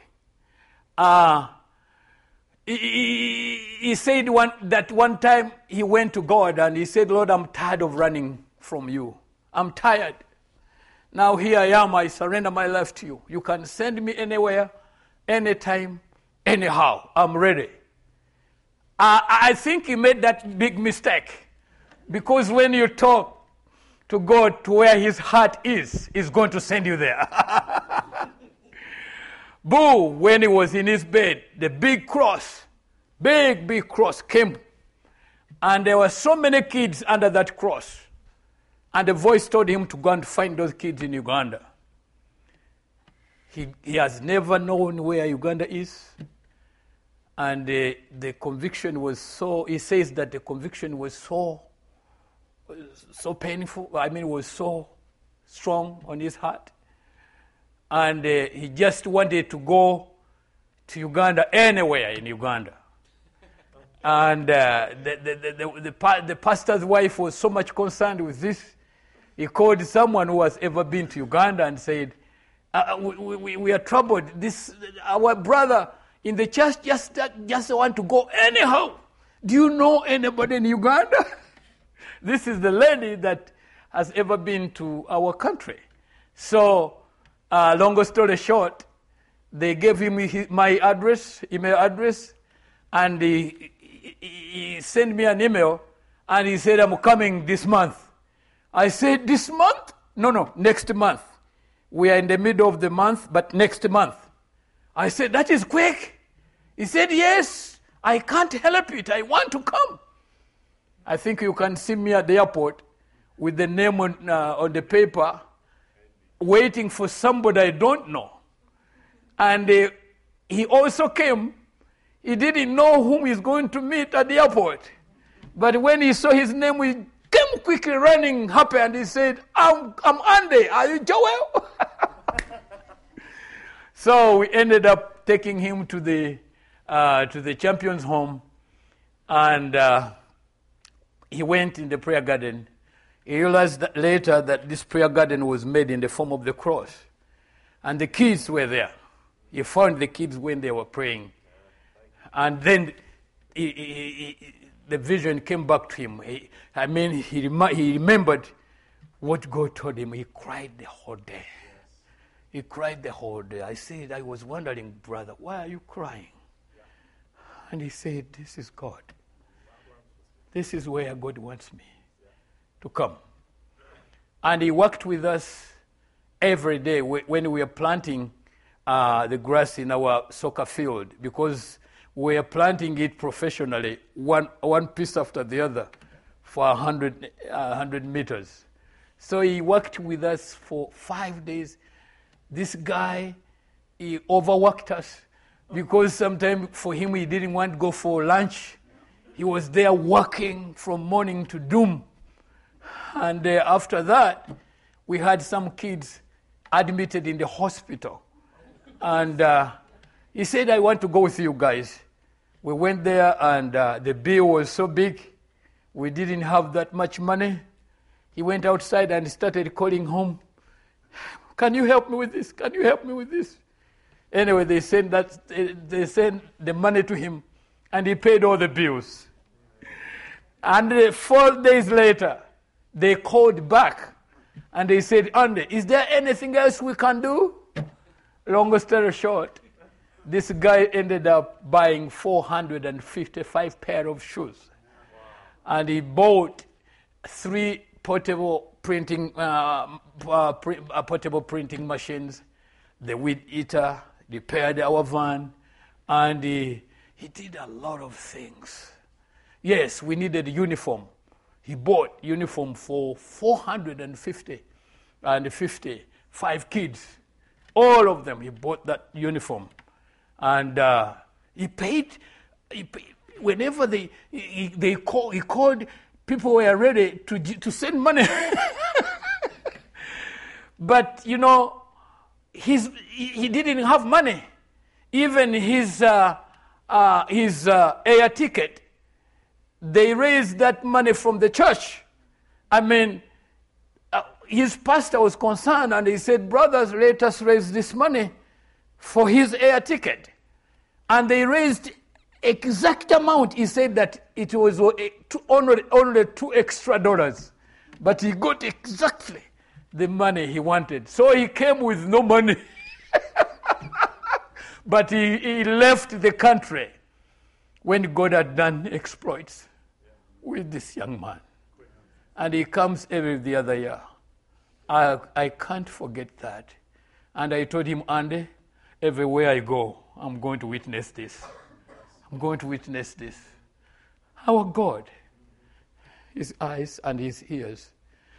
He said that one time he went to God and he said, Lord, I'm tired of running from you. I'm tired. Now here I am, I surrender my life to you. You can send me anywhere, anytime, anyhow. I'm ready. I think he made that big mistake. Because when you talk to God to where his heart is, he's going to send you there. Boo, when he was in his bed, the big cross came. And there were so many kids under that cross. And the voice told him to go and find those kids in Uganda. He has never known where Uganda is. And the conviction was so, he says that the conviction was so painful. I mean, it was so strong on his heart. And he just wanted to go to Uganda, anywhere in Uganda. And the pastor's wife was so much concerned with this. He called someone who has ever been to Uganda and said, we are troubled. Our brother in the church just want to go anyhow. Do you know anybody in Uganda? This is the lady that has ever been to our country. So, long story short, they gave him my address, email address, and he sent me an email, and he said, I'm coming this month. I said, this month? No, next month. We are in the middle of the month, but next month. I said, that is quick. He said, yes, I can't help it. I want to come. I think you can see me at the airport with the name on the paper, waiting for somebody I don't know. And he also came. He didn't know whom he's going to meet at the airport. But when he saw his name, he came quickly running happy and he said, I'm Andy. Are you Joel? So we ended up taking him to the champion's home, and he went in the prayer garden. He realized that later that this prayer garden was made in the form of the cross. And the kids were there. He found the kids when they were praying. And then the vision came back to him. He remembered what God told him. He cried the whole day. He cried the whole day. I said, I was wondering, brother, why are you crying? And he said, this is God. This is where God wants me to come. And he worked with us every day when we were planting the grass in our soccer field, because we are planting it professionally, one piece after the other, for 100 meters. So he worked with us for 5 days. This guy, he overworked us, because sometimes for him he didn't want to go for lunch. He was there working from morning to doom. And after that, we had some kids admitted in the hospital. And he said, I want to go with you guys. We went there, and the bill was so big, we didn't have that much money. He went outside and started calling home. Can you help me with this? Can you help me with this? Anyway, they sent the money to him, and he paid all the bills. And 4 days later, they called back, and they said, Andy, is there anything else we can do? Long story short, this guy ended up buying 455 pair of shoes. And he bought 3 portable printing machines, the weed eater, repaired our van, and he did a lot of things. Yes, we needed a uniform. He bought uniform for 455 kids. All of them, he bought that uniform. And he paid whenever he called, people were ready to send money. But, he didn't have money. Even his air ticket, they raised that money from the church. I mean, his pastor was concerned, and he said, brothers, let us raise this money for his air ticket. And they raised exact amount. He said that it was only $2 extra. But he got exactly the money he wanted. So he came with no money. But he left the country when God had done exploits with this young man. And he comes every other year. I can't forget that. And I told him, Andy, everywhere I go, I'm going to witness this. I'm going to witness this. Our God, his eyes and his ears.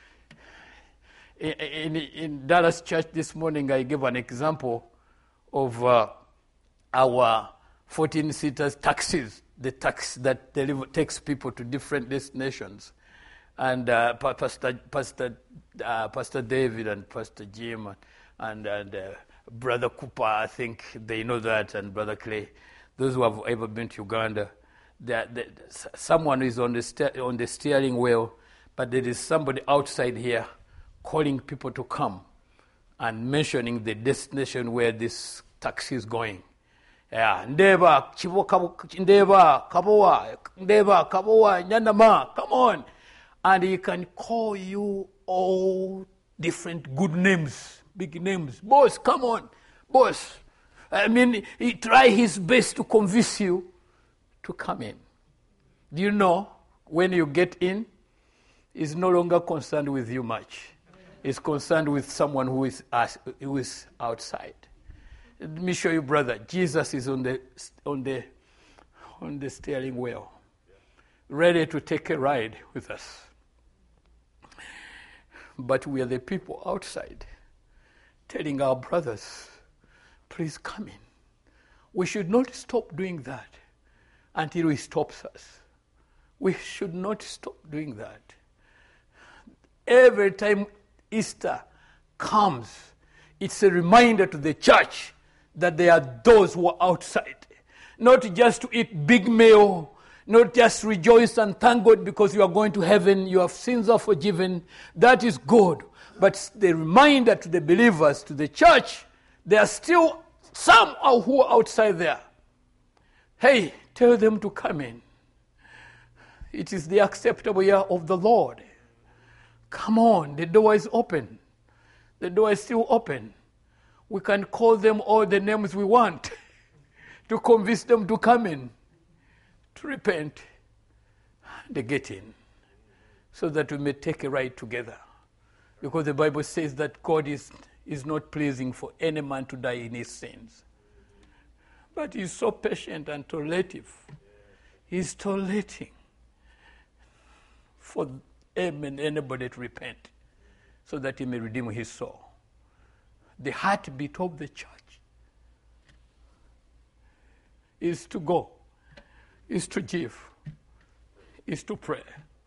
In Dallas Church this morning, I gave an example of our 14-seater taxis, the taxi that takes people to different destinations. And Pastor David and Pastor Jim and Brother Cooper, I think they know that, and Brother Clay, those who have ever been to Uganda, someone is on the steering wheel, but there is somebody outside here calling people to come and mentioning the destination where this taxi is going. Yeah, Ndeba, Ndeba, Kaboa, Ndeba, Kaboa, Nyandama, come on. And he can call you all different good names, big names. Boss, come on, boss. I mean, he try his best to convince you to come in. Do you know, when you get in, he's no longer concerned with you much. He's concerned with someone who is outside. Let me show you, brother. Jesus is on the steering wheel, ready to take a ride with us. But we are the people outside telling our brothers, please come in. We should not stop doing that until he stops us. We should not stop doing that. Every time Easter comes, it's a reminder to the church that there are those who are outside. Not just to eat big meal, not just rejoice and thank God because you are going to heaven, your sins are forgiven. That is good. But the reminder to the believers, to the church, there are still some who are outside there. Hey, tell them to come in. It is the acceptable year of the Lord. Come on, the door is open. The door is still open. We can call them all the names we want to convince them to come in, to repent, and get in, so that we may take a ride together. Because the Bible says that God is not pleasing for any man to die in his sins. But he's so patient and tolerative. He's tolerating for anybody to repent, so that he may redeem his soul. The heartbeat of the church is to go, is to give, is to pray.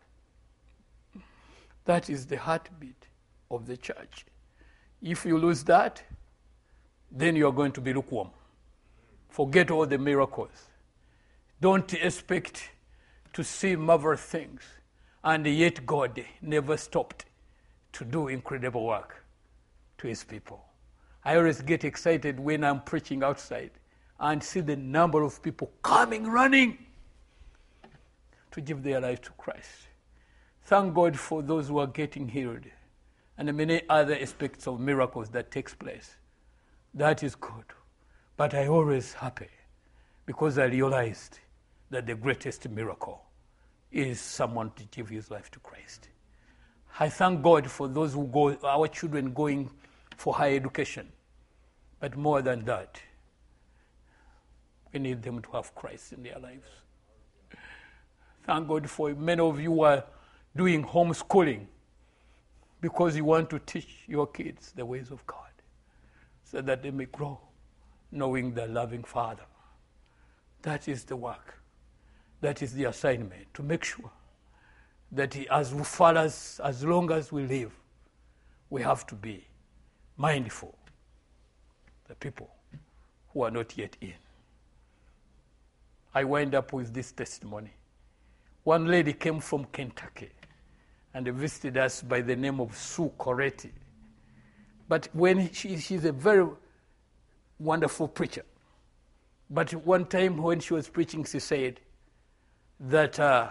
That is the heartbeat of the church. If you lose that, then you are going to be lukewarm. Forget all the miracles. Don't expect to see marvelous things. And yet God never stopped to do incredible work to his people. I always get excited when I'm preaching outside and see the number of people coming, running to give their life to Christ. Thank God for those who are getting healed and many other aspects of miracles that takes place. That is good. But I always happy because I realized that the greatest miracle is someone to give his life to Christ. I thank God for those who go, our children going for higher education. But more than that, We need them to have Christ in their lives. Thank God for many of you who are doing homeschooling because you want to teach your kids the ways of God so that they may grow knowing the loving Father. That is the work. That is the assignment, to make sure that as long as we live, we have to be mindful of the people who are not yet in. I wind up with this testimony. One lady came from Kentucky and visited us by the name of Sue Coretti. But when she's a very wonderful preacher. But one time when she was preaching, she said that her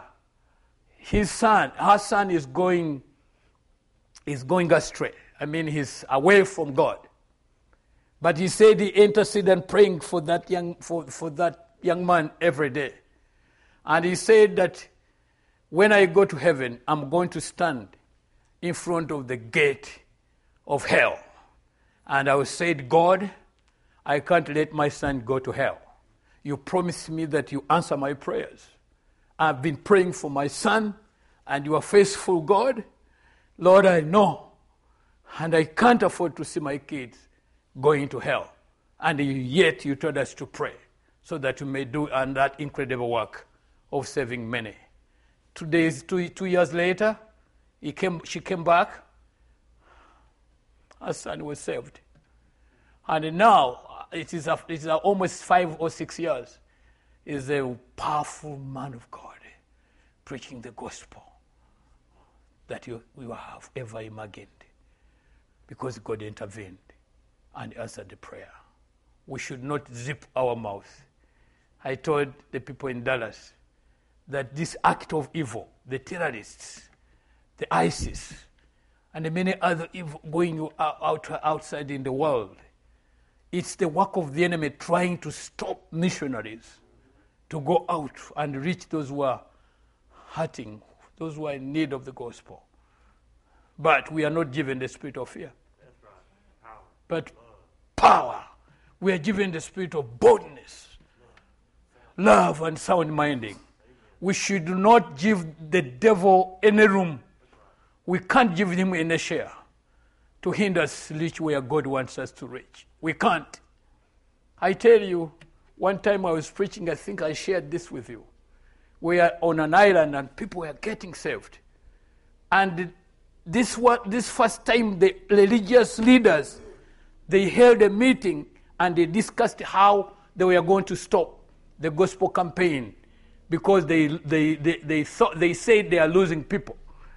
son is going astray. I mean, he's away from God. But he said he interceded praying for that young man every day. And he said that when I go to heaven, I'm going to stand in front of the gate of hell. And I said, God, I can't let my son go to hell. You promised me that you answer my prayers. I've been praying for my son, and you are faithful, God. Lord, I know. And I can't afford to see my kids going to hell. And yet you told us to pray so that you may do that incredible work of saving many. 2 years later, she came back. Her son was saved. And now, it is almost 5 or 6 years, is a powerful man of God preaching the gospel that you have ever imagined, because God intervened and answered the prayer. We should not zip our mouth. I told the people in Dallas that this act of evil, the terrorists, the ISIS, and the many other evil going outside in the world, it's the work of the enemy trying to stop missionaries to go out and reach those who are hurting, those who are in need of the gospel. But we are not given the spirit of fear. That's right. Power. But power. We are given the spirit of boldness, love, and sound minding. We should not give the devil any room. We can't give him any share to hinder us reach where God wants us to reach. We can't. I tell you, one time I was preaching, I think I shared this with you. We are on an island and people were getting saved. And this first time the religious leaders, they held a meeting and they discussed how they were going to stop the gospel campaign, because they said they are losing people.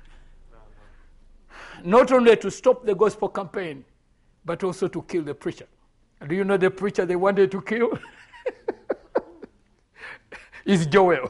Not only to stop the gospel campaign, but also to kill the preacher. Do you know the preacher they wanted to kill? It's Joel.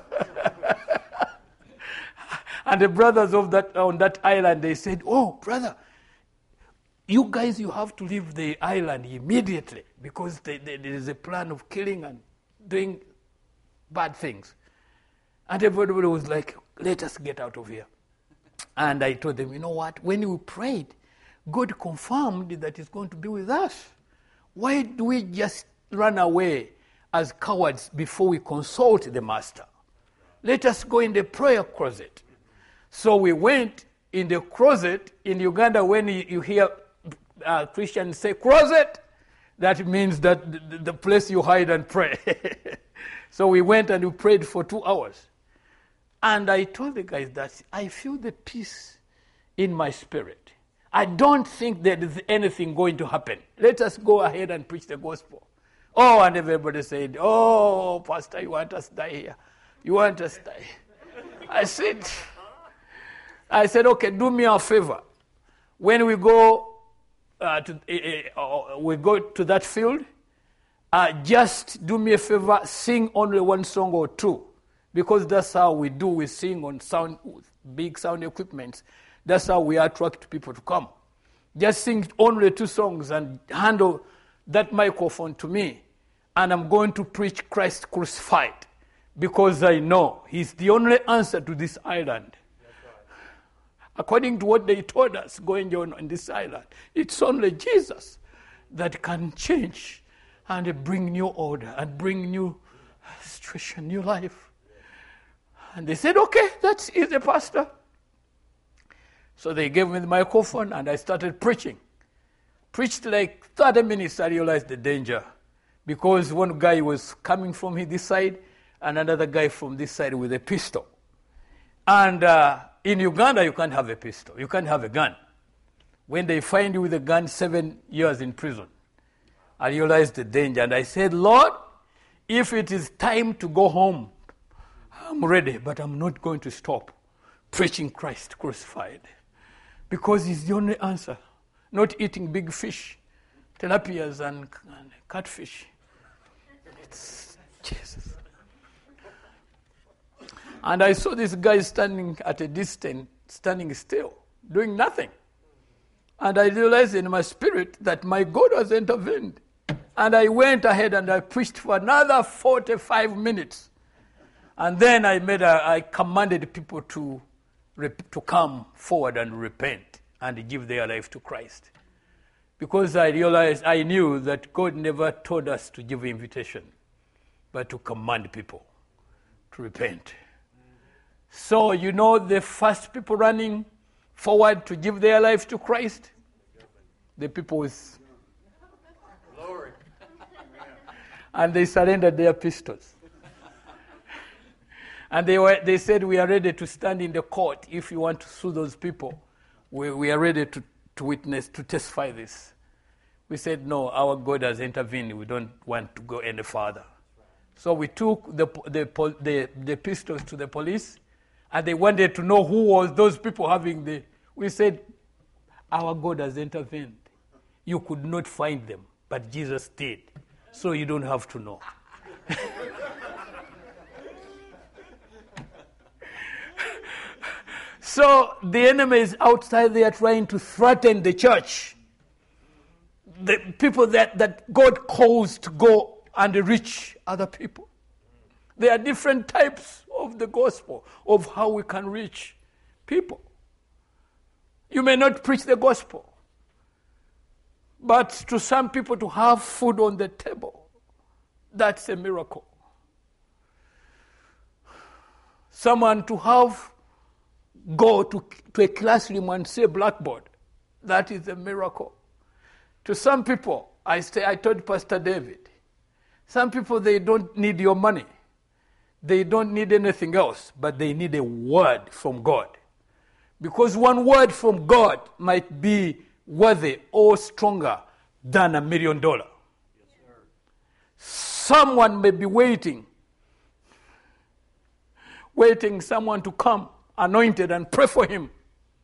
And the brothers on that island, they said, oh, brother, you guys, you have to leave the island immediately, because there is a plan of killing and doing bad things. And everybody was like, let us get out of here. And I told them, you know what? When we prayed, God confirmed that He's going to be with us. Why do we just run away as cowards before we consult the Master? Let us go in the prayer closet. So we went in the closet. In Uganda, when you hear Christians say closet, that means that the place you hide and pray. So we went and we prayed for 2 hours. And I told the guys that I feel the peace in my spirit. I don't think there is anything going to happen. Let us go ahead and preach the gospel. Oh, and everybody said, oh, Pastor, you want us to die here? You want us to die? I said, okay, do me a favor. When we go to that field, just do me a favor, sing only one song or two. Because that's how we do. We sing on big sound equipment. That's how we attract people to come. Just sing only 2 songs and handle that microphone to me. And I'm going to preach Christ crucified. Because I know He's the only answer to this island. Right. According to what they told us going on this island, it's only Jesus that can change and bring new order and bring new situation, new life. And they said, okay, that's easy, Pastor. So they gave me the microphone and I started preaching. Preached like 30 minutes, I realized the danger. Because one guy was coming from this side and another guy from this side with a pistol. And in Uganda, you can't have a pistol. You can't have a gun. When they find you with a gun, 7 years in prison. I realized the danger. And I said, Lord, if it is time to go home, I'm ready, but I'm not going to stop preaching Christ crucified. Because it's the only answer. Not eating big fish, tilapias and catfish. It's Jesus. And I saw this guy standing at a distance, standing still, doing nothing. And I realized in my spirit that my God has intervened. And I went ahead and I preached for another 45 minutes. And then I commanded people to come forward and repent and give their life to Christ. Because I knew that God never told us to give invitation, but to command people to repent. So, the first people running forward to give their life to Christ, the people with glory. And they surrendered their pistols. And they said, we are ready to stand in the court. If you want to sue those people, we are ready to witness, to testify this. We said, no, our God has intervened. We don't want to go any further. So we took the pistols to the police, and they wanted to know who was those people having we said, our God has intervened. You could not find them, but Jesus did. So you don't have to know. So the enemy is outside there trying to threaten the church. The people that God calls to go and reach other people. There are different types of the gospel, of how we can reach people. You may not preach the gospel, but to some people to have food on the table, that's a miracle. Someone to go to a classroom and say blackboard, that is a miracle. To some people, I told Pastor David, some people, they don't need your money. They don't need anything else, but they need a word from God. Because one word from God might be worthy or stronger than $1 million. Yes, someone may be waiting someone to come anointed and pray for him.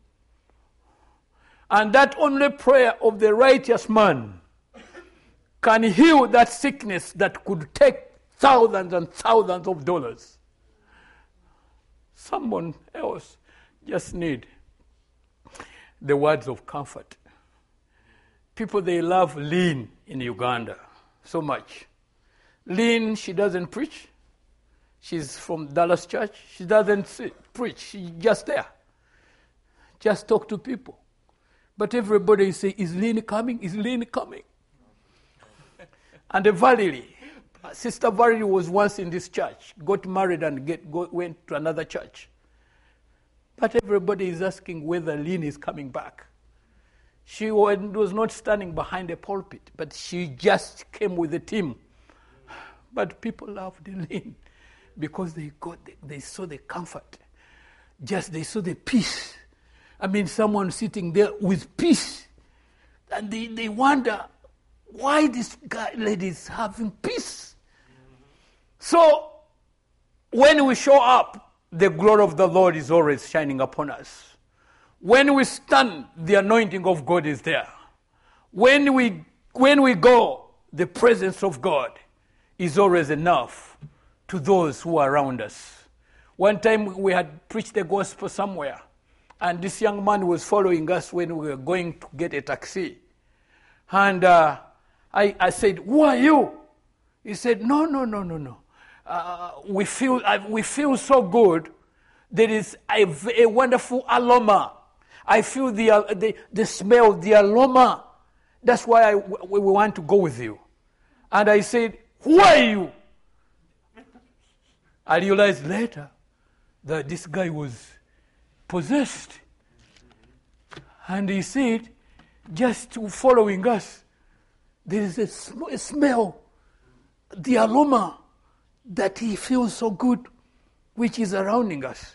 And that only prayer of the righteous man can heal that sickness that could take thousands and thousands of dollars. Someone else just need the words of comfort. People, they love Lynn in Uganda so much. Lynn, she doesn't preach. She's from Dallas Church. She doesn't preach. She's just there. Just talk to people. But everybody say, is Lynn coming? Is Lynn coming? And Valerie, Sister Valerie was once in this church, got married and went to another church. But everybody is asking whether Lynn is coming back. She was not standing behind a pulpit, but she just came with the team. But people loved Lynn because they saw the comfort. They saw the peace. I mean, someone sitting there with peace. And they wonder why this lady is having peace. So, when we show up, the glory of the Lord is always shining upon us. When we stand, the anointing of God is there. When we go, the presence of God is always enough to those who are around us. One time we had preached the gospel somewhere, and this young man was following us when we were going to get a taxi. And I said, who are you? He said, no. We feel so good. There is a wonderful aroma. I feel the smell of the aroma. That's why we want to go with you. And I said, who are you? I realized later that this guy was possessed. And he said, just following us, there is a smell, the aroma that he feels so good, which is surrounding us.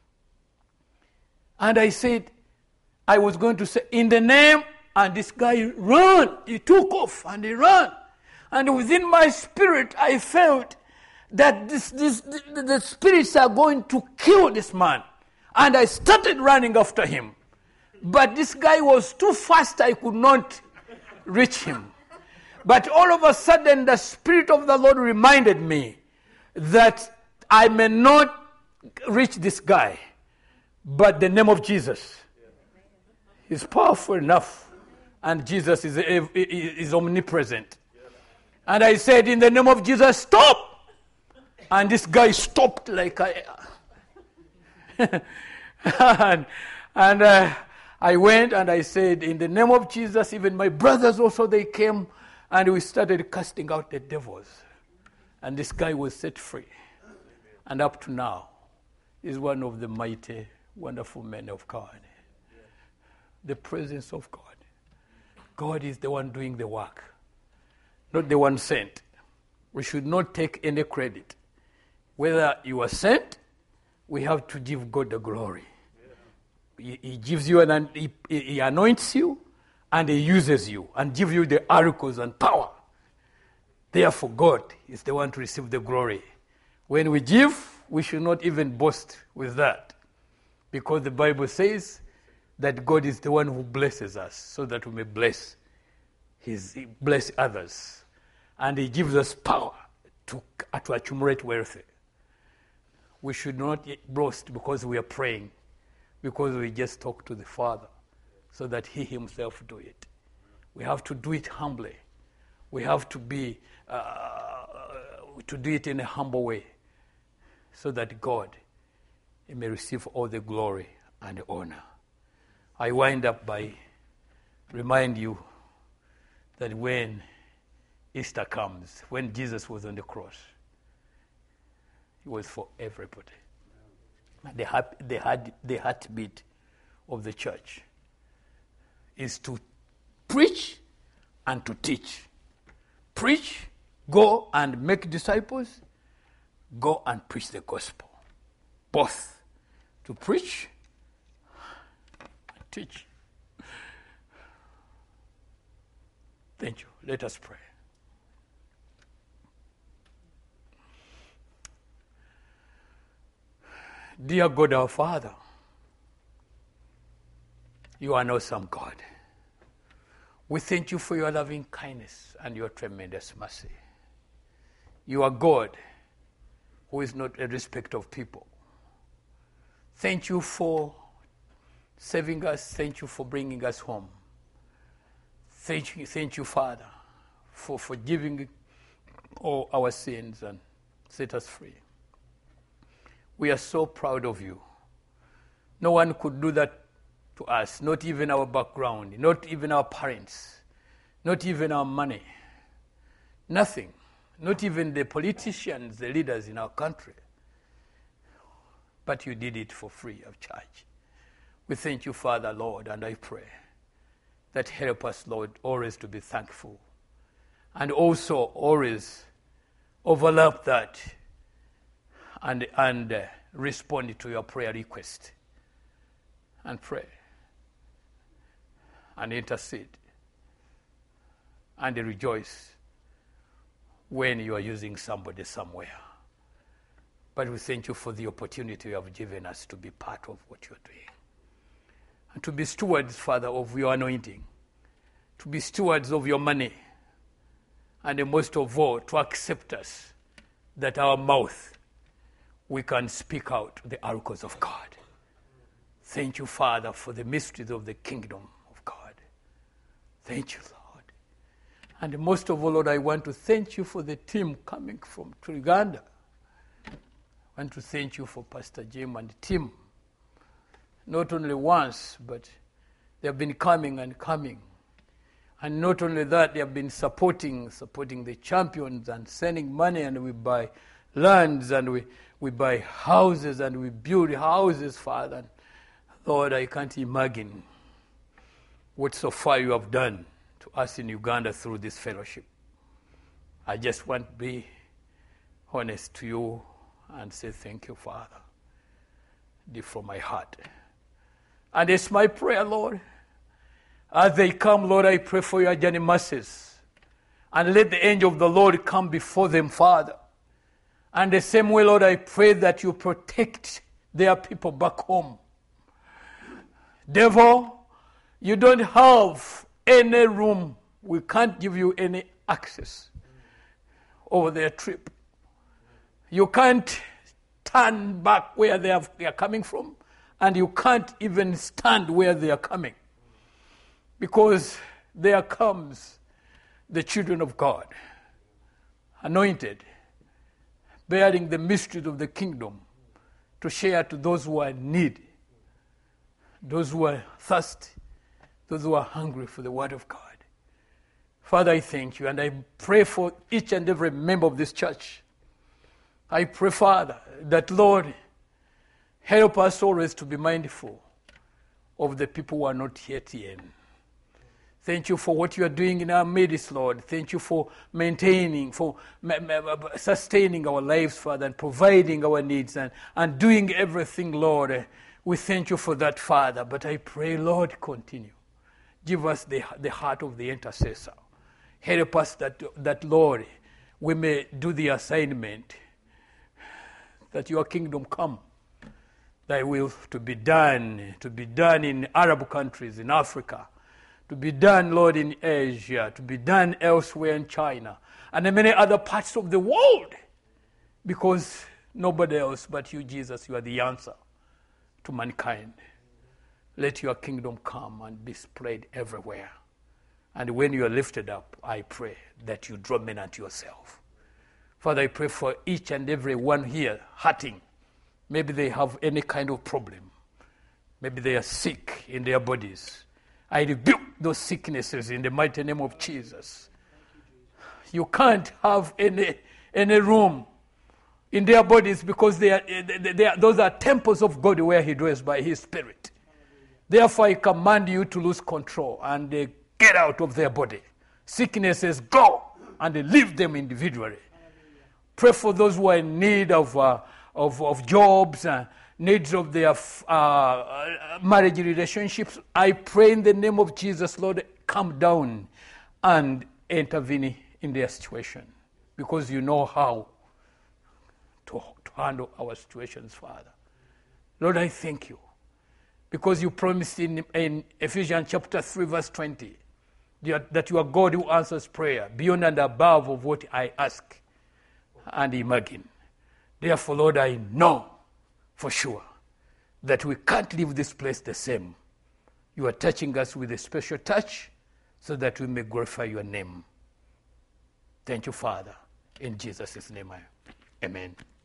And I said, I was going to say, in the name, and this guy ran. He took off and he ran. And within my spirit, I felt that the spirits are going to kill this man. And I started running after him. But this guy was too fast, I could not reach him. But all of a sudden, the Spirit of the Lord reminded me that I may not reach this guy, but the name of Jesus is powerful enough, and Jesus is omnipresent. And I said, in the name of Jesus, stop! And this guy stopped like I went and I said, in the name of Jesus, even my brothers also, they came, and we started casting out the devils. And this guy was set free. And up to now, is one of the mighty, wonderful men of God. The presence of God. God is the one doing the work, not the one sent. We should not take any credit. Whether you are sent, we have to give God the glory. He gives you he anoints you, and he uses you and gives you the oracles and power. Therefore, God is the one to receive the glory. When we give, we should not even boast with that, because the Bible says that God is the one who blesses us so that we may bless others. And he gives us power to accumulate wealth. We should not boast because we are praying, because we just talk to the Father so that he himself do it. We have to do it humbly. We have to be to do it in a humble way so that God may receive all the glory and honor. I wind up by remind you that when Easter comes, when Jesus was on the cross, it was for everybody. The heartbeat of the church is to preach and to teach. Preach, go and make disciples, go and preach the gospel. Both to preach and teach. Thank you. Let us pray. Dear God, our Father, you are an awesome God. We thank you for your loving kindness and your tremendous mercy. You are God who is not a respecter of people. Thank you for saving us. Thank you for bringing us home. Thank you, Father, for forgiving all our sins and set us free. We are so proud of you. No one could do that to us, not even our background, not even our parents, not even our money, nothing, not even the politicians, the leaders in our country. But you did it for free of charge. We thank you, Father, Lord, and I pray that help us, Lord, always to be thankful and also always overlap that and respond to your prayer request and pray and intercede and rejoice when you are using somebody somewhere. But we thank you for the opportunity you have given us to be part of what you're doing and to be stewards, Father, of your anointing, to be stewards of your money, and most of all, to accept us, that our mouth, we can speak out the oracles of God. Thank you, Father, for the mysteries of the kingdom of God. Thank you, Lord. And most of all, Lord, I want to thank you for the team coming from Uganda. I want to thank you for Pastor Jim and the team. Not only once, but they have been coming and coming. And not only that, they have been supporting the champions and sending money, and we buy lands and we buy houses and we build houses, Father. Lord, I can't imagine what so far you have done to us in Uganda through this fellowship. I just want to be honest to you and say thank you, Father, deep from my heart. And it's my prayer, Lord, as they come, Lord, I pray for your journey mercies. And let the angel of the Lord come before them, Father. And the same way, Lord, I pray that you protect their people back home. Devil, you don't have any room. We can't give you any access over their trip. You can't turn back where they are coming from, and you can't even stand where they are coming. Because there comes the children of God, anointed, bearing the mysteries of the kingdom to share to those who are in need, those who are thirsty, those who are hungry for the word of God. Father, I thank you, and I pray for each and every member of this church. I pray, Father, that, Lord, help us always to be mindful of the people who are not yet in. Thank you for what you are doing in our midst, Lord. Thank you for maintaining, for sustaining our lives, Father, and providing our needs and doing everything, Lord. We thank you for that, Father. But I pray, Lord, continue. Give us the heart of the intercessor. Help us that, Lord, we may do the assignment, that your kingdom come, thy will to be done in Arab countries, in Africa, to be done, Lord, in Asia, to be done elsewhere in China, and in many other parts of the world, because nobody else but you, Jesus, you are the answer to mankind. Let your kingdom come and be spread everywhere. And when you are lifted up, I pray that you draw men unto yourself. Father, I pray for each and every one here hurting. Maybe they have any kind of problem. Maybe they are sick in their bodies. I rebuke those sicknesses in the mighty name of Jesus. You can't have any room in their bodies, because those are temples of God where he dwells by his Spirit. Therefore, I command you to lose control and get out of their body. Sicknesses, go and leave them individually. Pray for those who are in need of jobs, needs of their marriage relationships. I pray in the name of Jesus, Lord, come down and intervene in their situation, because you know how to handle our situations, Father. Lord, I thank you, because you promised in Ephesians chapter 3, verse 20, that you are God who answers prayer beyond and above of what I ask and imagine. Therefore, Lord, I know for sure that we can't leave this place the same. You are touching us with a special touch so that we may glorify your name. Thank you, Father. In Jesus' name, amen.